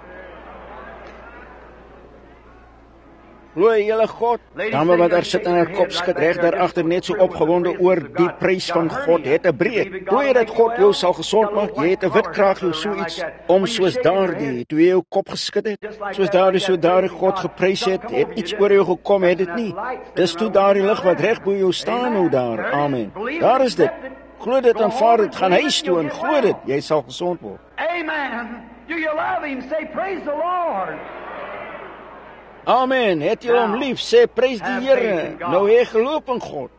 Glo jy julle God? Dame wat daar sit en haar kop skud reg daar agter net so opgewonde oor die prys van God het 'n breek. Glo jy dat God jou sal gesond maak? Jy het 'n wit kraag jou so iets om soos daardie toe jy jou kop geskud het, soos daardie so daardie God geprys het, het iets oor jou gekom, het dit nie? Dis toe daardie lig wat reg bo jou staan nou daar. Amen. Daar is dit. Glo dit en vaar dit, gaan huis toe en glo dit, jy sal gesond word. Amen. Do you love him? Say praise the Lord. Amen. Het jy hom lief? Sê prys die Here. Nou jy geloof in God.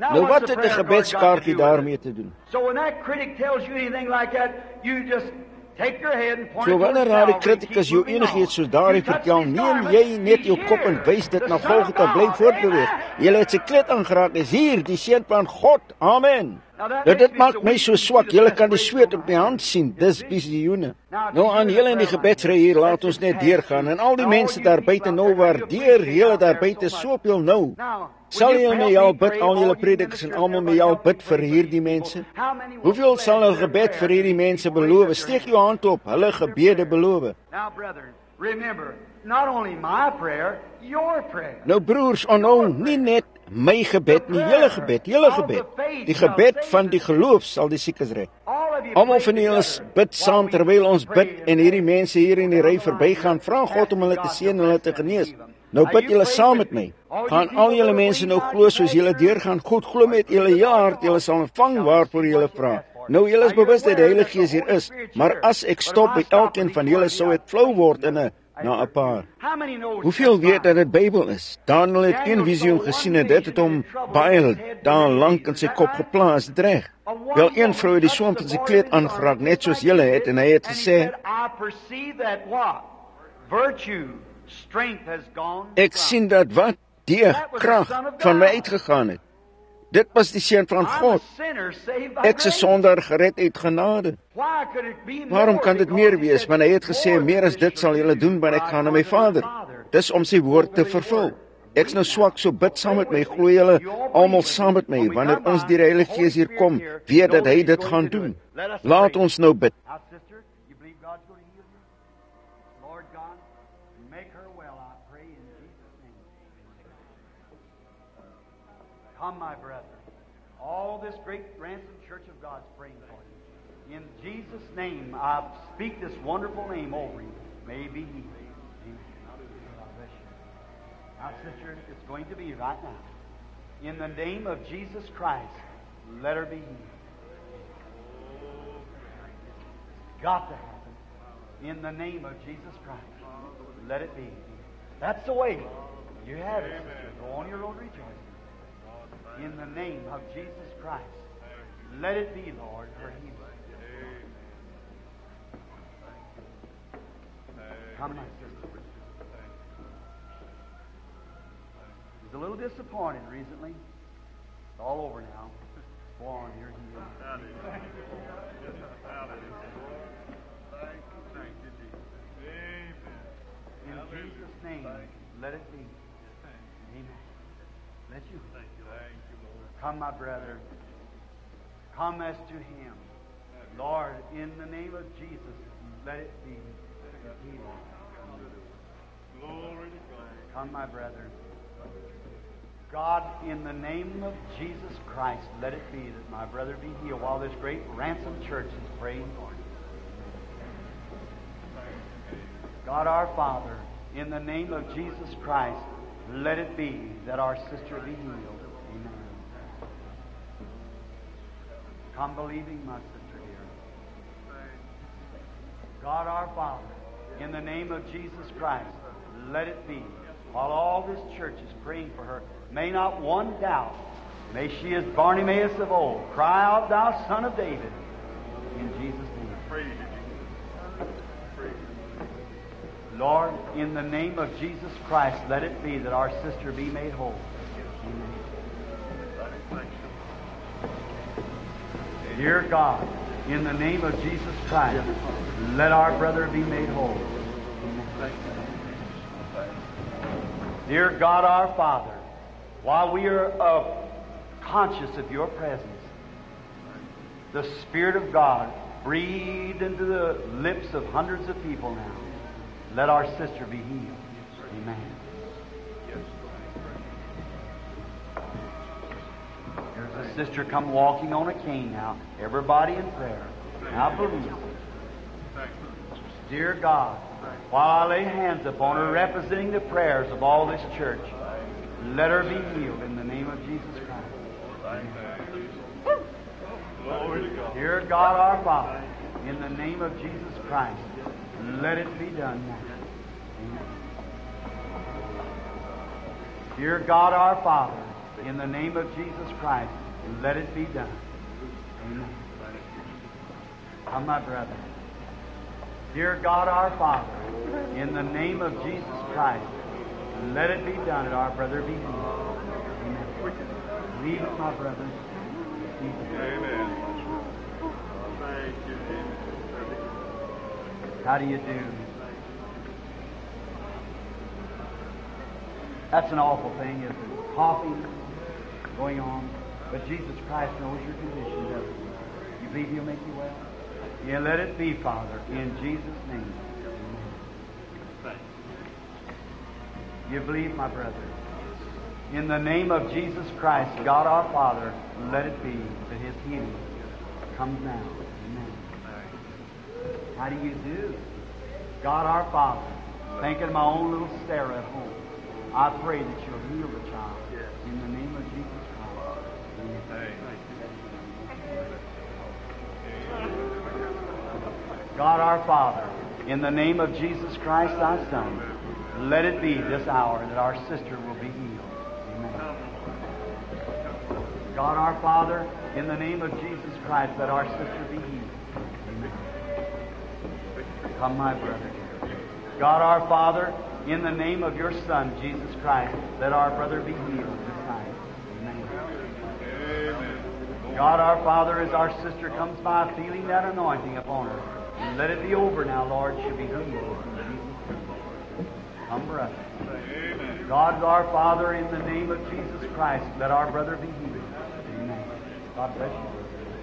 Nou wat het 'n gebedskaartjie daarmee te doen? So when that critic tells you anything like that, you just take your head and point So it wanneer towards daardie Calvary, kritikus keep jou moving enigiets on. soos daardie You touch vertel, these neem garments, jy net jou he's kop en here. wys dit The na Son Golgotha, of bly God. voortbeweeg. Amen. Julle het sy kleed aangeraak, is hier die seun van God. Amen. Now that Nou makes dit me maak so my weak so to swak. see Julle the kan die desperation sweet op of my my hand sien. Dis visioene. Now, Nou aan julle in die gebedsry hier, laat ons net deurgaan. En al die mense daar buite nou waardeer julle daar buite soveel nou. Sal julle met jou bid, al julle predikers en almal met jou bid vir hierdie mense? Hoeveel sal 'n gebed vir hierdie mense beloof? Steek jou hand op, hulle gebede beloof. Now, brethren, remember, not only my prayer, your prayer. Nou broers, onthou nie net my gebed nie, julle gebed, julle gebed. Die gebed van die geloof sal die siekes red. All of you Almal pray van julle together bid saam while we terwyl ons pray bid en hierdie mense hier in die ry verbygaan. Vra God om hulle te seën en hulle te genees. Nou bid julle saam met my. Gaan al julle mense nou glo soos julle deurgaan. God glo met julle hele hart, julle sal ontvang waarvoor julle vra. Nou julle is bewus dat die Heilige Gees hier is, maar as ek stop by elkeen van julle sou ek flou word in 'n na 'n paar. How many knows Hoeveel that's weet dat dit Bybel is? Daniel het een visioen gesien en dit het hom baie daar lank in sy kop geplaas, dit reg. Wel een vrou het die swam van sy kleed aangeraak net soos julle het en hy het gesê, I perceive that what? Virtue, strength has gone. ek sien dat wat die krag van my uitgegaan het. Dit was die seun van I'm a God. sinner saved by Ek se grace. sondaar gered uit genade. Why could it be more? Waarom kan dit meer Because he wees? said, Want hy het gesê, more meer as than dit this sal julle doen, want ek I gaan na my go to my Vader. Dis om sy woord te vervul. Ek's nou swak, so bid saam met my, glo julle almal saam met my. Wanneer ons deur die Heilige Gees hier kom, weet dat hy dit gaan doen. Laat ons nou bid. Now, sister, you believe God's going to heal you? Lord God, make her well, I pray in Jesus' name. Come, my brethren. All this great ransom church of God's praying for you. In Jesus' name, I speak this wonderful name over you. May he be healed. Amen. God bless you. Now, sister, it's going to be right now. In the name of Jesus Christ, let her be healed. It's got to happen. In the name of Jesus Christ, let it be. That's the way. You have it, sister. Go on your road rejoicing. In the name of Jesus Christ, let it be, Lord, her healing. Come, my sister. Was a little disappointed recently. It's all over now. Go on, you're healed. In Jesus' name, let it be. Amen. Let you. Come, my brother. Come as to him. Lord, in the name of Jesus, let it be healed. Come, my brother. God, in the name of Jesus Christ, let it be that my brother be healed while this great ransom church is praying for him. God our Father, in the name of Jesus Christ, let it be that our sister be healed. Amen. Come believing, my sister dear. God our Father, in the name of Jesus Christ, let it be. While all this church is praying for her, may not one doubt, may she as Bartimaeus of old, cry out, thou son of David, in Jesus' name. Praise you. Lord, in the name of Jesus Christ, let it be that our sister be made whole. Amen. Dear God, in the name of Jesus Christ, let our brother be made whole. Amen. Dear God our Father, while we are uh, conscious of your presence, the Spirit of God breathed into the lips of hundreds of people now. Let our sister be healed. Amen. There's a sister come walking on a cane now. Everybody in prayer. Now believe. Dear God, while I lay hands upon her, representing the prayers of all this church, let her be healed in the name of Jesus Christ. Amen. Dear God our Father, in the name of Jesus Christ, let it be done now. Amen. Dear God our Father, In the name of Jesus Christ, let it be done. Amen. Come, my brother. Dear God our Father, in the name of Jesus Christ, let it be done that our brother be healed. Amen. Leave it, my brother. Amen. Thank you, Jesus. How do you do? That's an awful thing, isn't it? Coughing going on. But Jesus Christ knows your condition, doesn't he? You believe He'll make you well? Yeah, let it be, Father, in Jesus' name. You believe, my brother? In the name of Jesus Christ, God our Father, let it be that His healing comes now. Amen. How do you do? God our Father, thinking of my own little Sarah at home, I pray that you'll heal the child. In the name of Jesus Christ. Amen. God our Father, in the name of Jesus Christ, thy Son, let it be this hour that our sister will be healed. Amen. God our Father, in the name of Jesus Christ, let our sister be healed. Amen. Come, my brother. God our Father, in the name of your Son, Jesus Christ, let our brother be healed this night. Amen. God our Father, as our sister comes by feeling that anointing upon her, let it be over now, Lord. She'll be healed. Come, brother. God our Father, in the name of Jesus Christ, let our brother be healed. Amen. God bless you.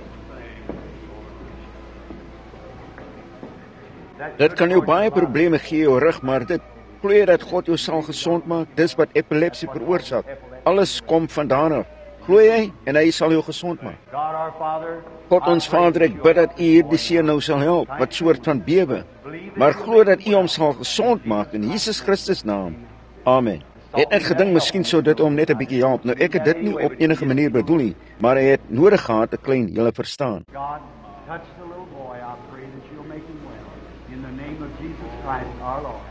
Dit kan jou baie probleme gee, jou rug, maar dit glo jy dat God jou sal gesond maak? Dis wat epilepsie veroorsaak. Alles kom vandaan af. Glo jy en hy sal jou gesond maak. God ons Vader, ek bid dat U hierdie seun nou sal help, wat soort van bewe. Maar glo dat U hom sal gesond maak in Jesus Christus naam. Amen. Hy het net gedink miskien sou dit hom net 'n bietjie help. Nou ek het dit nie op enige manier bedoel nie, maar hy het nodig gehad 'n klein, julle verstaan. God, touch the little boy. I pray that you'll make him well. In the name of Jesus Christ, our Lord.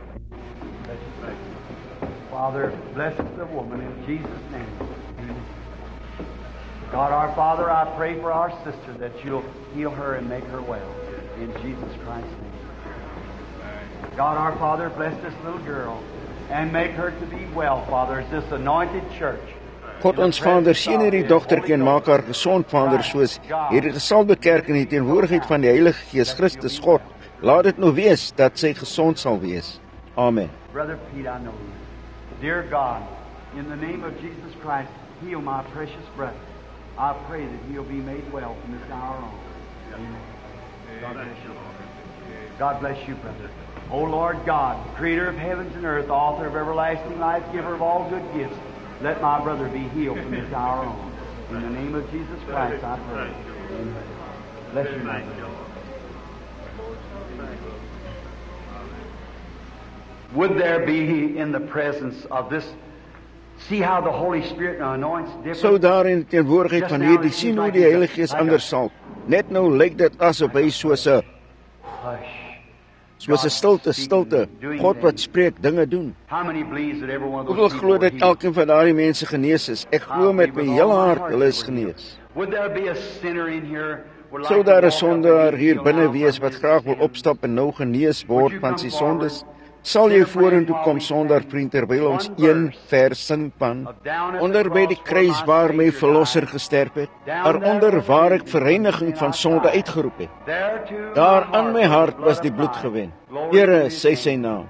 Father, bless the woman in Jesus' name. Amen. God, our Father, I pray for our sister that you'll heal her and make her well. In Jesus Christ's name. God, our Father, bless this little girl and make her to be well, Father, as this anointed church. God ons Vader, sien hierdie dogtertjie en maak haar gesond, Vader, soos hierdie gesalbde kerk in die teenwoordigheid van die Heilige Gees Christus God. Laat dit nou wees dat sy gesond sal wees. Amen. Brother Pete, I know you. Dear God, in the name of Jesus Christ, heal my precious brother. I pray that he'll be made well from this hour on. Amen. God bless you. God bless you, brother. O Lord God, creator of heavens and earth, author of everlasting life, giver of all good gifts, let my brother be healed from this hour on. In the name of Jesus Christ, I pray. Amen. Bless you, my brother. Would there be in the presence of this, see how the Holy Spirit anoints different? Sou daar in teenwoordigheid van hierdie sien hoe die Heilige Gees anders sal. Net nou lyk dit asof hy soos 'n soos 'n stilte, stilte. God wat spreek, dinge doen. Hoeveel glo dat elkeen van daardie mense genees is? Ek glo met my hele hart hulle is genees. Sou daar 'n sondaar hier binne wees wat graag wil opstap en nou genees word van sy sondes? Sal jy vorentoe kom sonder vriend terwyl ons een vers sing van onder by die kruis waar my verlosser gesterf het, daaronder waar ek verreiniging van sonde uitgeroep het. Daar aan my hart was die bloed gewen. Here, sê sy naam.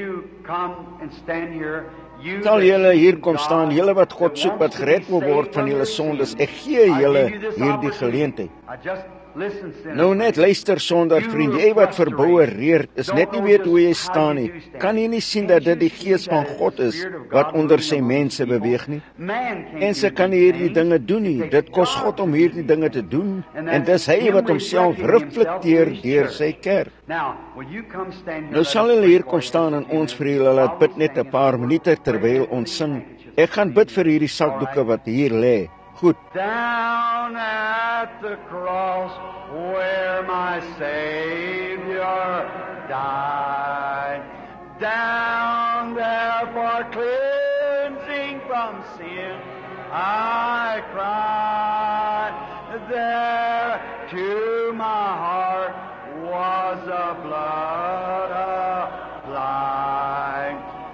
Sal julle hier kom staan, julle wat God soek, wat gered wil word van julle sondes. Ek gee julle hierdie geleentheid. Nou net luister sonder vriend, jy wat verboue reer, is net nie weet hoe jy staan nie. Kan jy nie sien dat dit die Gees van God is wat onder sy mense beweeg nie? Mense kan nie hierdie dinge doen nie. Dit kos God om hierdie dinge te doen en dis hy wat homself reflekteer deur sy kerk. Nou sal hulle hier kom staan en ons vir julle laat bid net 'n paar minute terwyl ons sing. Ek gaan bid vir hierdie sakdoeke wat hier lê. Goed. Down at the cross where my Savior died, down there for cleansing from sin I cried there to my heart was a blood applying.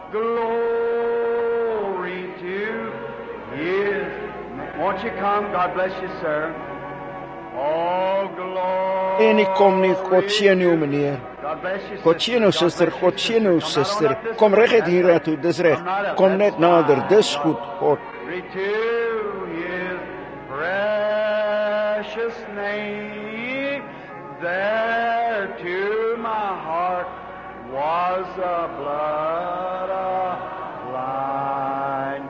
Glory to His name. Won't you come? God bless you, sir. Oh, glory. En ek kom nie, God seën jou meneer. God bless you, God seën jou suster, God seën jou suster. Kom reguit hier na toe, dis reg. Kom net nader, dis goed, God. To His precious name, there to my heart was a blood applying.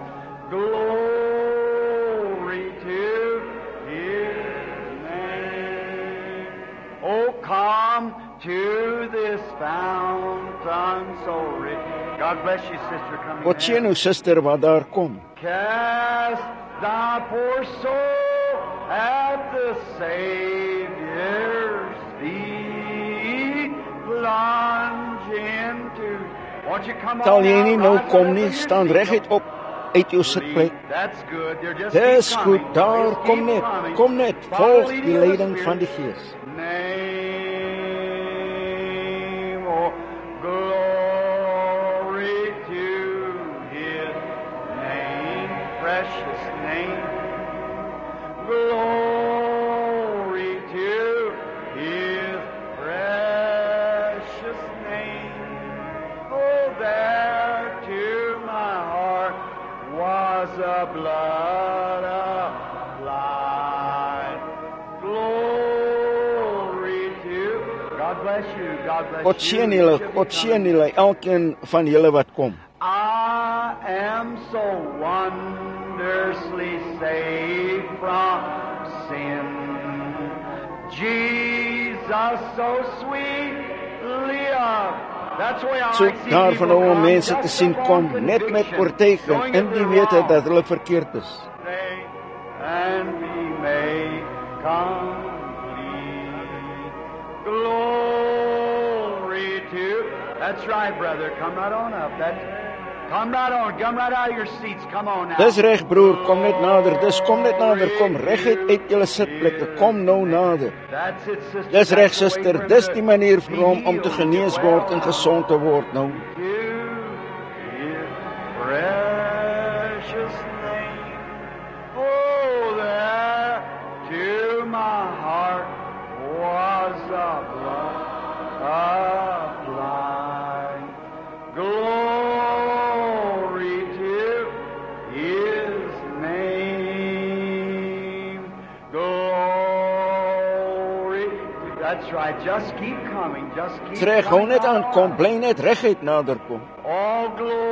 Glory to His name. Oh, come to this fountain so rich. God bless you, sister. Come God seën jou suster wat daar kom. Cast thy poor soul at the Savior's feet. Plunge into. Won't you come on? Sal jy nie nou now, kom nie, staan reguit op uit jou sitplek. That's good. They're just Dis keep goed, coming. daar Just kom keep net, coming. kom net, Follow volg the die leading of the leiding van die Spirit. Gees. Name, oh, glory to His name, precious name. Glory to His precious name. Oh, there to my heart was a blood applied. Glory to God bless you. God bless God you. seën julle, God seën julle, elkeen van julle wat kom. I am so wondrously saved from sin. Jesus so sweetly loved. That's why I So like see daarvan people nou om come mense just te sien upon kom, net met conviction, oortuiging, knowing in that die they're wete wrong. dat hulle verkeerd is. And be made complete. Glory to. That's right, brother. Come right on up. That's. Come right on. Come right out of your seats. Come on now. Dis reg broer, kom net nader. Dis kom net nader, kom reguit uit julle sitplekke. Kom nou nader. That's it, sister. Dis reg That's the way suster, for dis him die to manier be vir hom om te healed, genees get word well. en gesond te word nou. To His precious name. Oh, there to my heart was a blood applied. Glory to His name. Glory. That's right. Just keep coming. Just keep Dis reg, hou coming net aan, on. kom, bly net reguit nader kom. All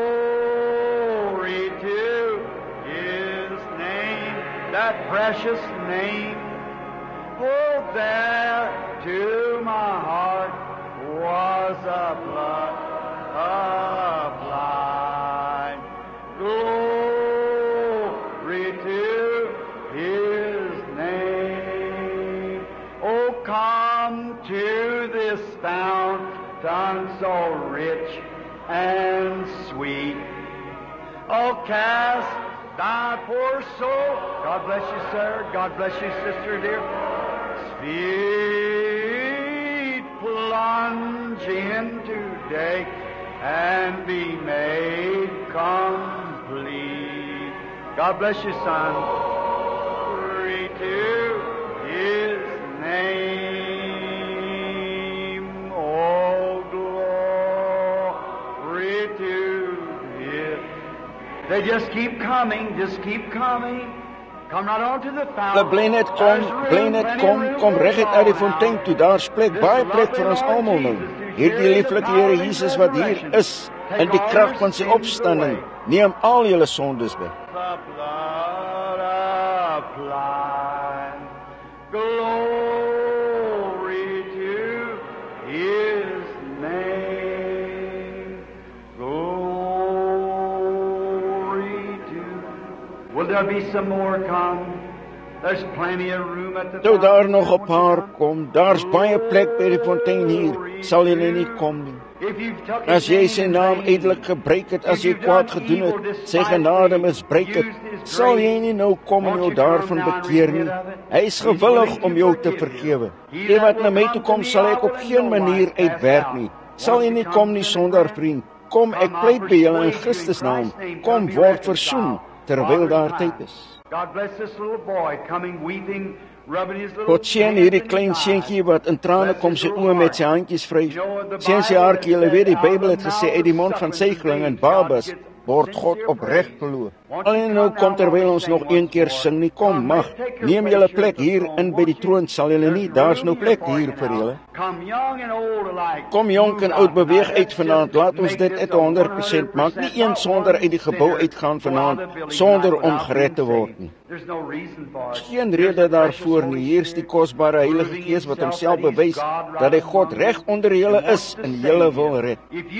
glory to His name, that precious name. Oh, there to my heart was a blood applied. Glory to His name. Oh, come to this fountain so rich and sweet. Oh, cast thy poor soul. God bless you, sir. God bless you, sister dear. Feet plunge in today and be made complete. God bless you, son. Glory to His name. Oh, glory to His. They just keep coming, just keep coming. Come right on to the Hulle fountain. bly net kom, bly net kom, kom reguit uit die fontein toe. Daar's plek, baie plek vir ons almal nou. Hierdie lieflike Here Jesus wat hier is, in die krag van sy opstanding, neem al julle sondes weg. The blood applied. Glory to His name. Glory to. Will there be some more come? There's plenty of room at the Nou daar nog 'n fountain. paar kom, daar's baie plek by die fontein hier. Sal julle nie kom nie. If you've took As jy his sy name in naam vain, eintlik gebruik het, as if jy you've kwaad done gedoen evil het, sy genade despitefully, misbruik het, used his Sal jy nie nou kom en jou daarvan bekeer nie? Hy is gewillig om jou te vergewe. Jy wat na my toe kom, sal ek op geen manier uitwerp nie. Sal jy nie kom nie, sondaar vriend? Kom, ek pleit by julle in Christus naam. Kom, word versoen, terwyl daar tyd is. God seën hierdie klein seentjie wat in trane kom sy oë met sy handjies vryf. Seën sy hartjie, julle weet die Bybel het gesê uit die mond van suigling en babas word God opreg geloof. Alleen nou kom terwyl ons nog een keer sing nie, kom, mag, neem julle plek hier in by die troon, sal julle nie, daar's nou plek hier vir julle. Kom jonk en oud, beweeg uit vanaand, laat ons dit uit honderd persent maak, nie een sonder uit die gebou uitgaan vanaand, sonder om gered te word nie. Geen rede daarvoor nie, hier is die kosbare Heilige Gees wat homself bewys, dat hy God reg onder julle is en julle wil red.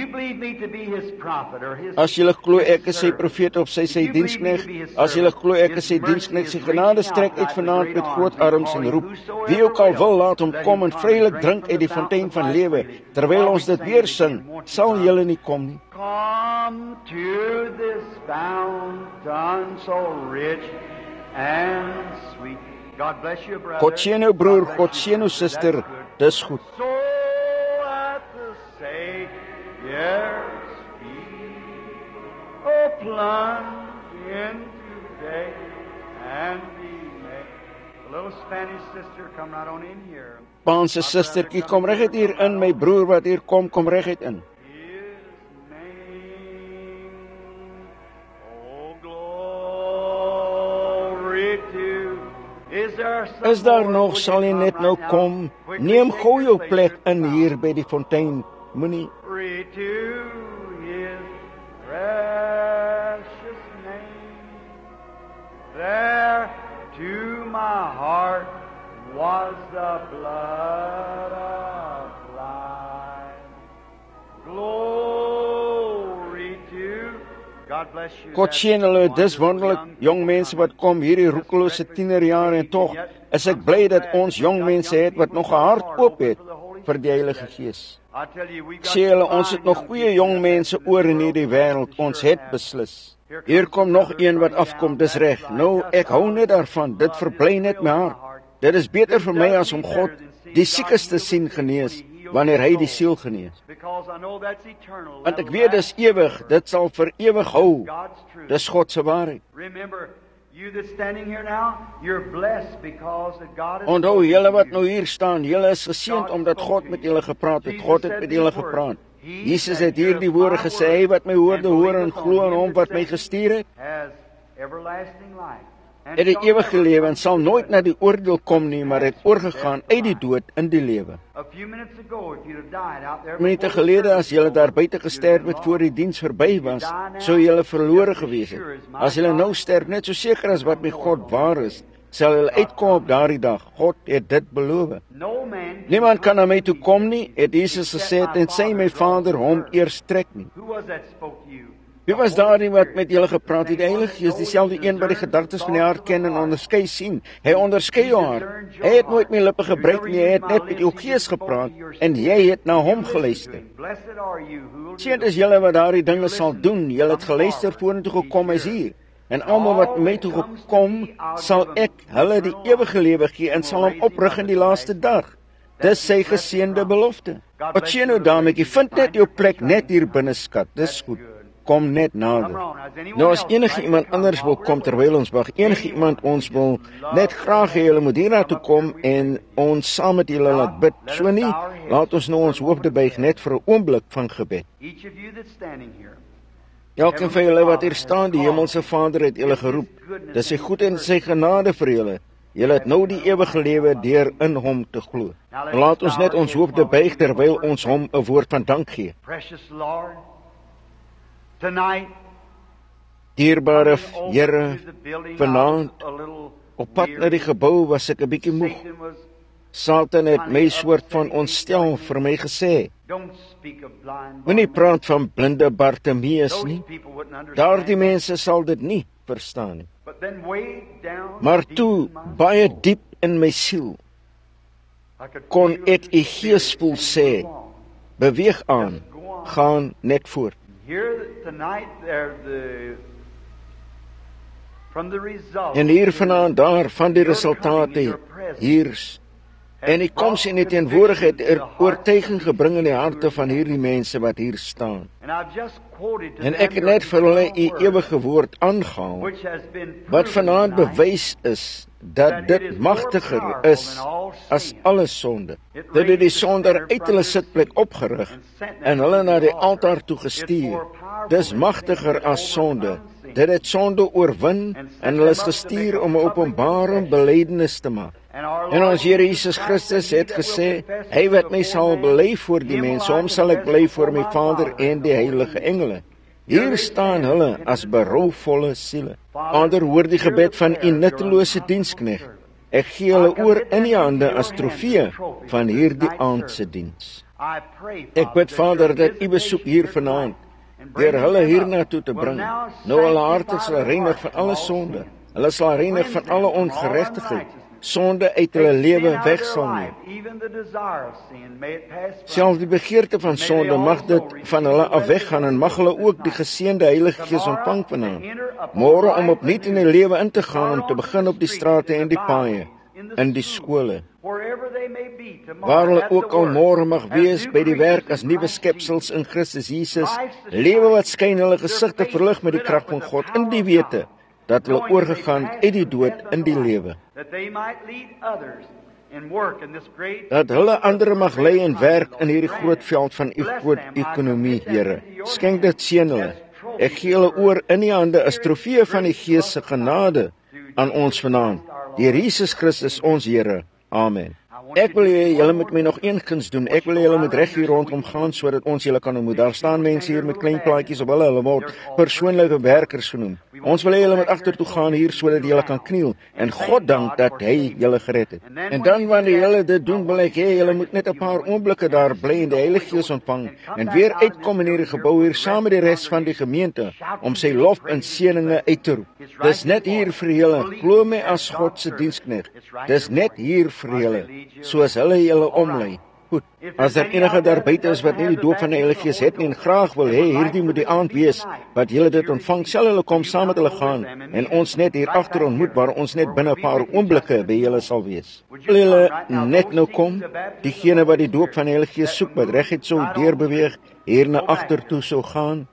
As julle glo ek is sy profeet of sy sy diensknegt, as julle glo ek is sy diensknegt, sy genade strek uit vanaand met groot arms en roep, wie ook al wil laat hom kom en vrylik drink uit die fontein van lewe, terwyl ons dit weer sing, sal julle nie kom nie. Come to this fountain so rich and sweet. God bless you, brother. God seën jou broer, God seën jou suster, dis goed. So at the Savior's feet, oh plunge into day and be made. The little Spanish sister, come right on in here. Spaanse sistertjie, kom reguit hier in, my broer wat hier kom, kom reguit in. Is daar nog, sal jy net nou kom, neem gou jou plek in hier by die fontein, moenie. To his precious name, there to my heart was the blood of life, glory to God seën hulle, dis wonderlik, jong mense wat kom, hierdie roekelose tienerjare en tog, is ek bly dat ons jong mense het wat nog 'n hart oop het vir die Heilige Gees. Ek sê hulle, ons het nog goeie jong mense oor in hierdie wêreld, ons het beslis. Hier kom nog een wat afkom, dis reg. Nou, ek hou net daarvan, dit verbly net my hart. Dit is beter vir my as om God die siekes te sien genees, wanneer hy die siel genees. Want ek weet dis ewig, dit sal vir ewig hou. Dis God se waarheid. Onthou, julle wat nou hier staan, julle is geseënd omdat God met julle gepraat het. God het met julle gepraat. Jesus het hierdie woorde gesê, hy wat my woorde hoor en glo in hom wat my gestuur het, het die ewige lewe en sal nooit na die oordeel kom nie, maar het oorgegaan uit die dood in die lewe. Minute gelede, as julle daar buite gesterf het voor die diens verby was, sou julle verlore gewees het. As julle nou sterf, net so seker as wat my God waar is, sal julle uitkom op daardie dag. God het dit beloof. Niemand kan na my toe kom nie, het Jesus gesê, tensy my Vader hom eers trek nie. Wie was daar nie wat met julle gepraat het? Die Heilige Gees, dieselfde een wat die gedagtes van die hart ken en onderskei sien. Hy onderskei jou hart. Hy het nooit my lippe gebruik nie, hy het net met jou gees gepraat en jy het na hom geluister. Seënd is julle wat daardie dinge sal doen. Julle het geluister vorentoe gekom is hier. En almal wat my toe gekom, sal ek hulle die ewige lewe gee en sal hom oprig in die laaste dag. Dis sy geseënde belofte. Wat sê nou dametjie, vind net jou plek net hier binne, skat. Dis goed. Kom net nader. Nou as enige iemand anders wil kom terwyl ons wag, enige iemand ons wil net graag hê julle moet hiernatoe kom en ons saam met julle laat bid. So nie, laat ons nou ons hoofde buig net vir 'n oomblik van gebed. Elkeen van julle wat hier staan, die hemelse Vader het julle geroep. Dis sy goedheid en sy genade vir julle. Julle het nou die ewige lewe deur in hom te glo. Laat ons net ons hoofde buig terwyl ons hom 'n woord van dank gee. Dierbare Here, vanaand op pad na die gebou was ek 'n bietjie moeg. Satan het my soort van ontstel vir my gesê, moenie praat van blinde Bartimeus nie, daardie mense sal dit nie verstaan nie. Maar toe, baie diep in my siel, kon ek die Gees voel sê, beweeg aan, gaan net voort. En hier vanaand daar van die resultate hier en die koms en die teenwoordigheid er oortuiging gebring in die harte van hierdie mense wat hier staan. En ek het net vir hulle u ewige woord aangehaal, wat vanaand bewys is dat dit magtiger is as alle sonde. Dit het die sonder uit hulle sitplek opgerig en hulle na die altaar toe gestuur. Dis magtiger as sonde. Dit het sonde oorwin en hulle is gestuur om 'n openbare belydenis te maak. En ons Here Jesus Christus het gesê, hy wat my sal bely voor die mense, hom sal ek bely voor my Vader en die heilige engele. Hier staan hulle as berouvolle siele. Vader, hoor die gebed van u nuttelose diensknegt. Ek gee hulle oor in die hande as trofee van hierdie aandse diens. Ek bid, Vader, dat u besoek hier vanaand, deur hulle hiernatoe te bring. Nou hulle harte sal reinig van alle sonde. Hulle sal reinig van alle ongeregtigheid. Sonde uit hulle lewe weg sal neem. Selfs die begeerte van sonde mag dit van hulle af weggaan en mag hulle ook die geseënde Heilige Gees ontvang vanaand. Môre om opnuut in die lewe in te gaan, om te begin op die strate en die paaie, in die skole. Waar hulle ook al môre mag wees by die werk as nuwe skepsels in Christus Jesus, lewe wat skyn hulle gesigte verlig met die krag van God in die wete dat hulle oorgegaan uit die dood in die lewe. Dat hulle ander mag lei en werk in hierdie groot veld van u groot ekonomie, Here. Skenk dit seën hulle. Ek gee hulle oor in die hande as trofee van die Gees se genade aan ons vanaand. Deur Jesus Christus ons Here. Amen. Ek wil hê julle moet my nog een guns doen. Ek wil hê julle moet reg hier rondom gaan sodat ons julle kan ontmoet. Daar staan mense hier met klein plaatjies op hulle, hulle word persoonlike werkers genoem. Ons wil hê julle moet agtertoe gaan hier sodat julle kan kniel en God dank dat hy julle gered het. En dan wanneer julle dit doen, wil ek hê julle moet net 'n paar oomblikke daar bly en die Heilige Gees ontvang en weer uitkom in hierdie gebou hier saam met die res van die gemeente om sy lof en seëninge uit te roep. Dis net hier vir julle. Glo my as God se diensknegt. Dis net hier vir julle, soos hulle julle omlei. Goed, as daar enige daar buite is wat nie die doop van die Heilige Gees het nie en graag wil hê hierdie moet die aand wees wat julle dit ontvang, sal hulle kom saam met hulle gaan en ons net hier agter ontmoet waar ons net binne 'n paar oomblikke by julle sal wees. Wil julle net nou kom? Diegene wat die doop van die Heilige Gees soek, wat reguit sou deurbeweeg, hier na agter toe sou gaan.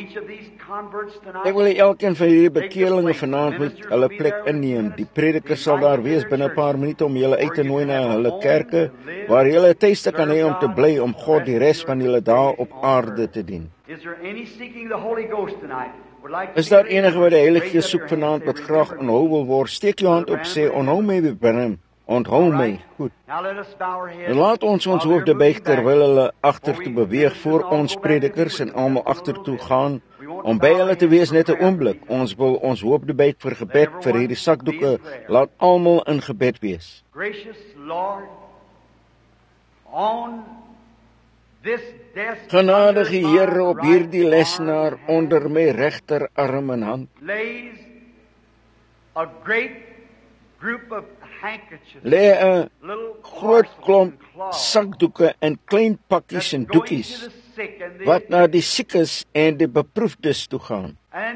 Ek wil elkeen van hierdie bekeerlinge vanaand met hulle plek inneem. Die prediker sal daar wees binne 'n paar minute om julle uit te nooi na hulle kerke, waar julle tuiste kan hê om te bly om God die res van julle dae op aarde te dien. Is daar enige wat die Heilige Gees soek vanaand wat graag onthou wil word? Steek jou hand op, sê onthou my binne hom. Onthou my. Goed. En laat ons ons hoofde buig terwyl hulle agtertoe beweeg voor ons predikers en almal agtertoe gaan om by hulle te wees net 'n oomblik. Ons wil ons hoofde buig vir gebed vir hierdie sakdoeke. Laat almal in gebed wees. Genadige Here, op hierdie lesenaar onder my regterarm en hand lê 'n groot klomp sakdoeke en klein pakkies en doekies wat na die siekes en die beproefdes toe gaan.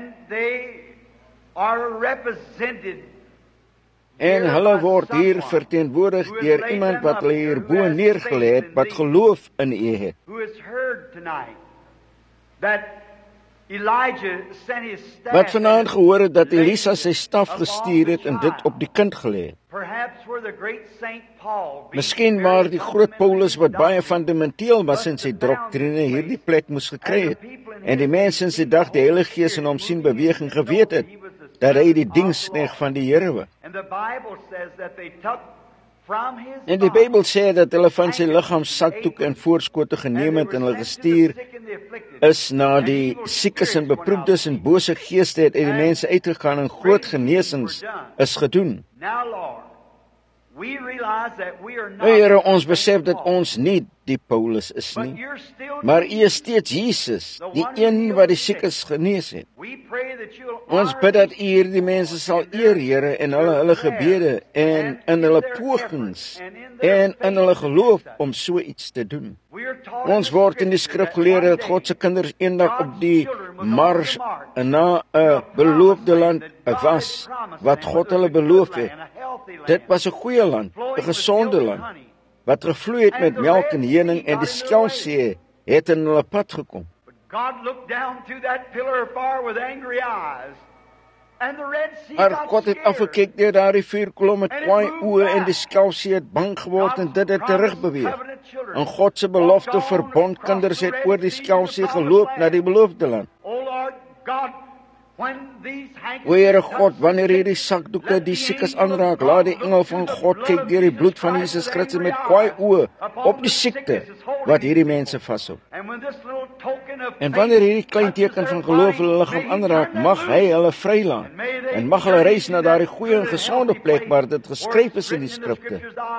En hulle word hier verteenwoordig deur iemand wat hulle hierbo neergelê het, wat geloof in U het. Wat vanaand gehoor het dat Elisa sy staf gestuur het en dit op die kind gelê het. Miskien waar die groot Paulus wat baie fundamenteel was in sy doktrine hierdie plek moes gekry het. En die mense in sy dag die Heilige Gees in hom sien beweeg en geweet het dat hy die diensknegt van die Here was. En die Bybel sê dat hulle van sy liggaam sakdoek en voorskote geneem het en hulle gestuur is na die siekes en beproefdes en bose geeste het uit die mense uitgegaan en groot genesings is gedoen. Nou Here, ons besef dat ons nie die Paulus is nie, maar U is steeds Jesus, die een wat die siekes genees het. Ons bid dat U hierdie mense sal eer, Here, in hulle hulle gebede en in hulle pogings en in hulle geloof om so iets te doen. Ons word in die skrif geleer dat God se kinders eendag op die mars na 'n beloofde land was wat God hulle beloof het. Dit was 'n goeie land, 'n gesonde land, wat gevloei het met melk en honing, en die Skelfsee het in hulle pad gekom. Maar God het afgekyk deur daardie vuurkolom met kwaai oë, en die Skelfsee het bang geword en dit het terugbeweeg. En God se belofte verbond kinders het oor die Skelfsee geloop na die beloofde land. O Here God, wanneer hierdie sakdoeke die siekes aanraak, laat die engel van God kyk deur die bloed van Jesus Christus met kwaai oë op die siekte wat hierdie mense vashou. En wanneer hierdie klein teken van geloof hulle liggaam aanraak, mag hy hulle vrylaat en mag hulle reis na daardie goeie en gesonde plek waar dit geskryf is in die skrifte.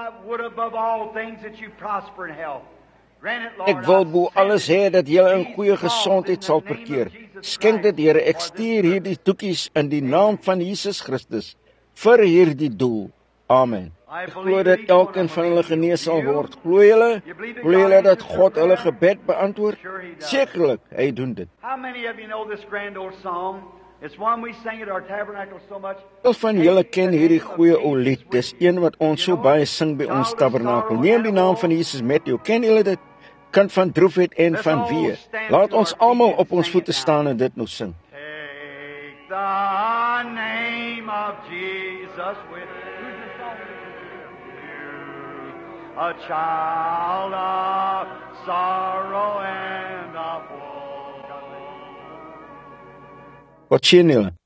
Ek wil bo alles hê dat julle in goeie gesondheid sal verkeer. Skenk dit, Here, ek stuur hierdie toekies in die naam van Jesus Christus vir hierdie doel. Amen. Ek glo dat elkeen van hulle genees sal word. Glo julle? Glo julle dat God hulle gebed beantwoord? Sekerlik, hy doen dit. Hoeveel van julle ken hierdie goeie ou lied? Dis een wat ons so baie sing by ons tabernakel. Neem die naam van Jesus met jou. Ken julle dit? Kind van droefheid en van wee. Laat ons almal op ons voete staan en dit nou sing. Take the name of Jesus with you, a child of sorrow and of woe. Wat sien julle?